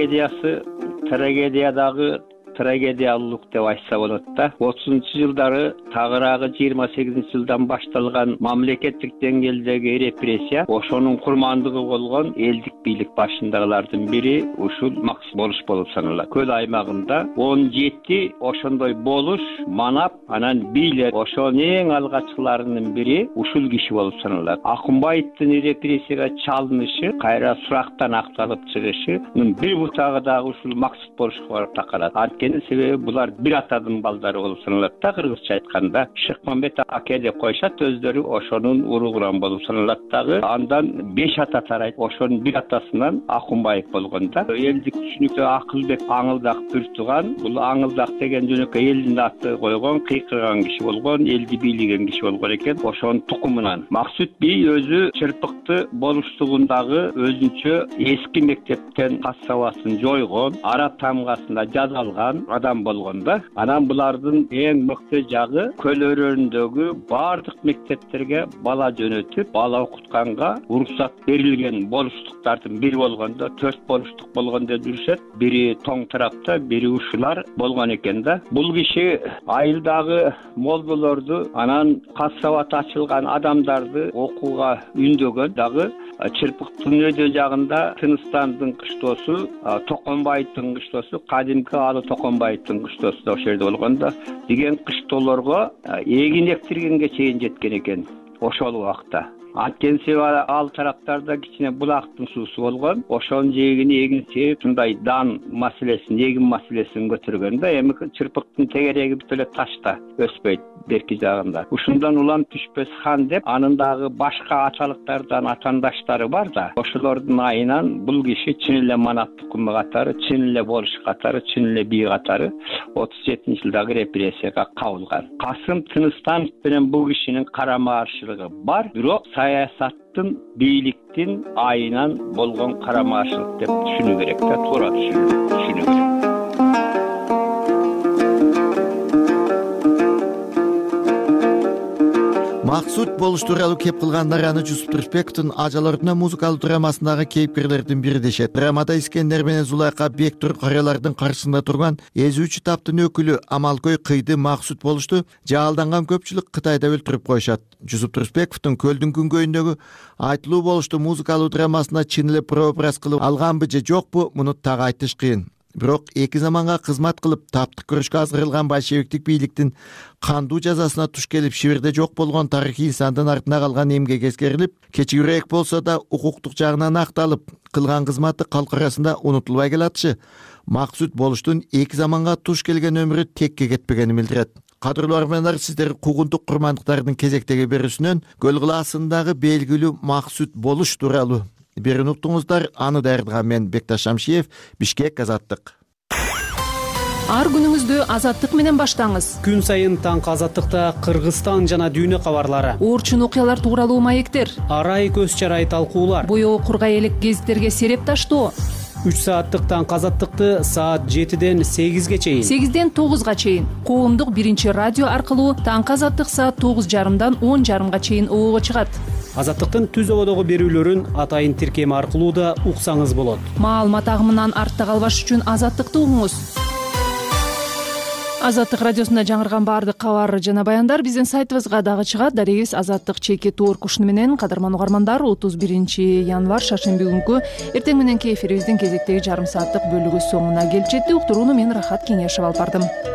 трагедиядагы трагедиялуулук деп айтса болот да. 30-жылдары тагыраагы 28-жылдан башталган мамлекеттик деңгээлдеги репрессия ошонун курмандыгы болгон элдик бийлик башындагылардын бири ушул Максут болуш болуп саналат. Көл аймагында 17 ошондой болуш манап, анан бийлер ошонун эң алгачкыларынын бири ушул киши болуп саналат. Акунбаевдин репрессияга чалынышы, кайра сурактан акталып чыгышынын бир бутагы дагы ушул Максут болушка барып такалат. Себеби булар бир атадын балдары болуп саналат да, кыргызча айтканда. Шыкмамбет аке деп коюшат, өздөрү ошонун уругуран болуп саналат дагы. Андан 5 ата тарайт. Ошонун бир атасынан Акунбаев болгон да. Элдик түшүнүктө Акылбек Аңылдак бир тууган. Бул Аңылдак деген жөнөкөй элдин аты койгон, кыйкырган киши болгон, элди бийлеген киши болгон экен. Ошонун тукумунан. Максут бий өзү Чырпыкты болуштугундагы өзүнчө эски мектептен кас сабасын жойгон, араб тамгасында жазалган адам болгонда, анан булардын эң мыкты жагы көл өрөөнүндөгү баардык мектептерге бала жөнөтүп, бала окутканга уруксат берилген болуштуктардын бири болгондо 4 болуштук болгон деп жүрүшөт. Бири тоң тарапта, бири ушулар болгон экен да. Бул киши айылдагы молдолорду, анан кас сабаты ачылган адамдарды окууга үндөгөн дагы. Чырпыктын өйдө жагында Тыныстандын кыштоосу, Токонбаевдин кыштоосу, кадимки Алы Токонбаевдин кыштоосу да ошол жерде болгон да, деген кыштоолорго эгин эктиргенге чейин жеткен экен ошол убакта. Анткени ал тараптарда кичине булактын суусу болгон, ошонун жээгини эгинсе ушундай дан маселесин, эгин маселесин көтөргөн да. Эми Чырпыктын тегереги бүт эле ташта өспөйт берки жагында. Ушундан улам түшпөс хан деп, анын дагы башка аталыктардан атандаштары бар да. Ошолордун айынан бул киши чын эле манат тукуму катары, чын эле болуш катары, чын эле бий катары 37-жылдагы репрессияга кабылган. Касым Тыныстанов менен бул кишинин карама каршылыгы бар, бирок саясаттын, бийликтин айынан болгон карама каршылык деп түшүнүү керек да, туура түшүнүү керек. Максут болуш тууралуу кеп кылгандар аны Жусуп Турсбековдун Ажал ордуна музыкалдуу драмасындагы кейипкерлердин бири дешет. Драмада Искендер менен Зулайка Бектур карыялардын каршысында турган эзүүчү таптын өкүлү Амалкөй кыйды Максут болушту жаалданган көпчүлүк Кытайда өлтүрүп коюшат. Жусуп Турсбековдун Көлдүн күнгөйүндөгү айтылуу болушту музыкалдуу драмасына чын эле прообраз кылып алганбы же жокпу, муну так айтыш кыйын. бирок эки заманга кызмат кылып таптык күрөшкө азгырылган большевиктик бийликтин кандуу жазасына туш келип Сибирде жок болгон тарыхый инсандын артына калган эмгек эскерилип, кечигирээк болсо да укуктук жагынан акталып, кылган кызматы калк арасында унутулбай келатышы Максут Болуштун эки заманга туш келген өмүрү текке кетпегенин билдирет. Кадырлуу армяндар, сиздер куугунтук курмандыктардын кезектеги берүүсүнөн көл кылаасындагы белгилүү Максут Болуш тууралуу берүүнү уктуңуздар. Аны даярдаган мен Бекташ Шамшиев, Бишкек, Азаттык. Ар күнүңүздү Азаттык менен баштаңыз. Күн сайын таңкы Азаттыкта Кыргызстан жана дүйнө кабарлары, Орчун окуялар тууралуу маектер, арай көз чарай талкуулар, боёо кургай элек гезиттерге сереп таштоо. 3 сааттык таңкы Азаттыкты саат 7ден 8ге чейин, 8ден 9га чейин коомдук биринчи радио аркылуу таңкы Азаттык саат 9:30дан 10:30га чейин оого чыгат. Азаттыктын түз ободогу берүүлөрүн атайын тиркеми аркылуу да уксаңыз болот. Маалымат агымынан артта калбаш үчүн Азаттыкты угуңуз. Азаттык радиосунда жаңырган баардык кабар жана баяндар биздин сайтыбызга дагы чыгат. Дарегибиз Азаттык чеки туурк ушуну менен кадырман угармандар 31 январь шаршемби күнкү эртең мененки эфирибиздин кезектеги жарым сааттык бөлүгү соңуна келип жетти. Уктурууну мен Рахат Кеңешева алып бардым.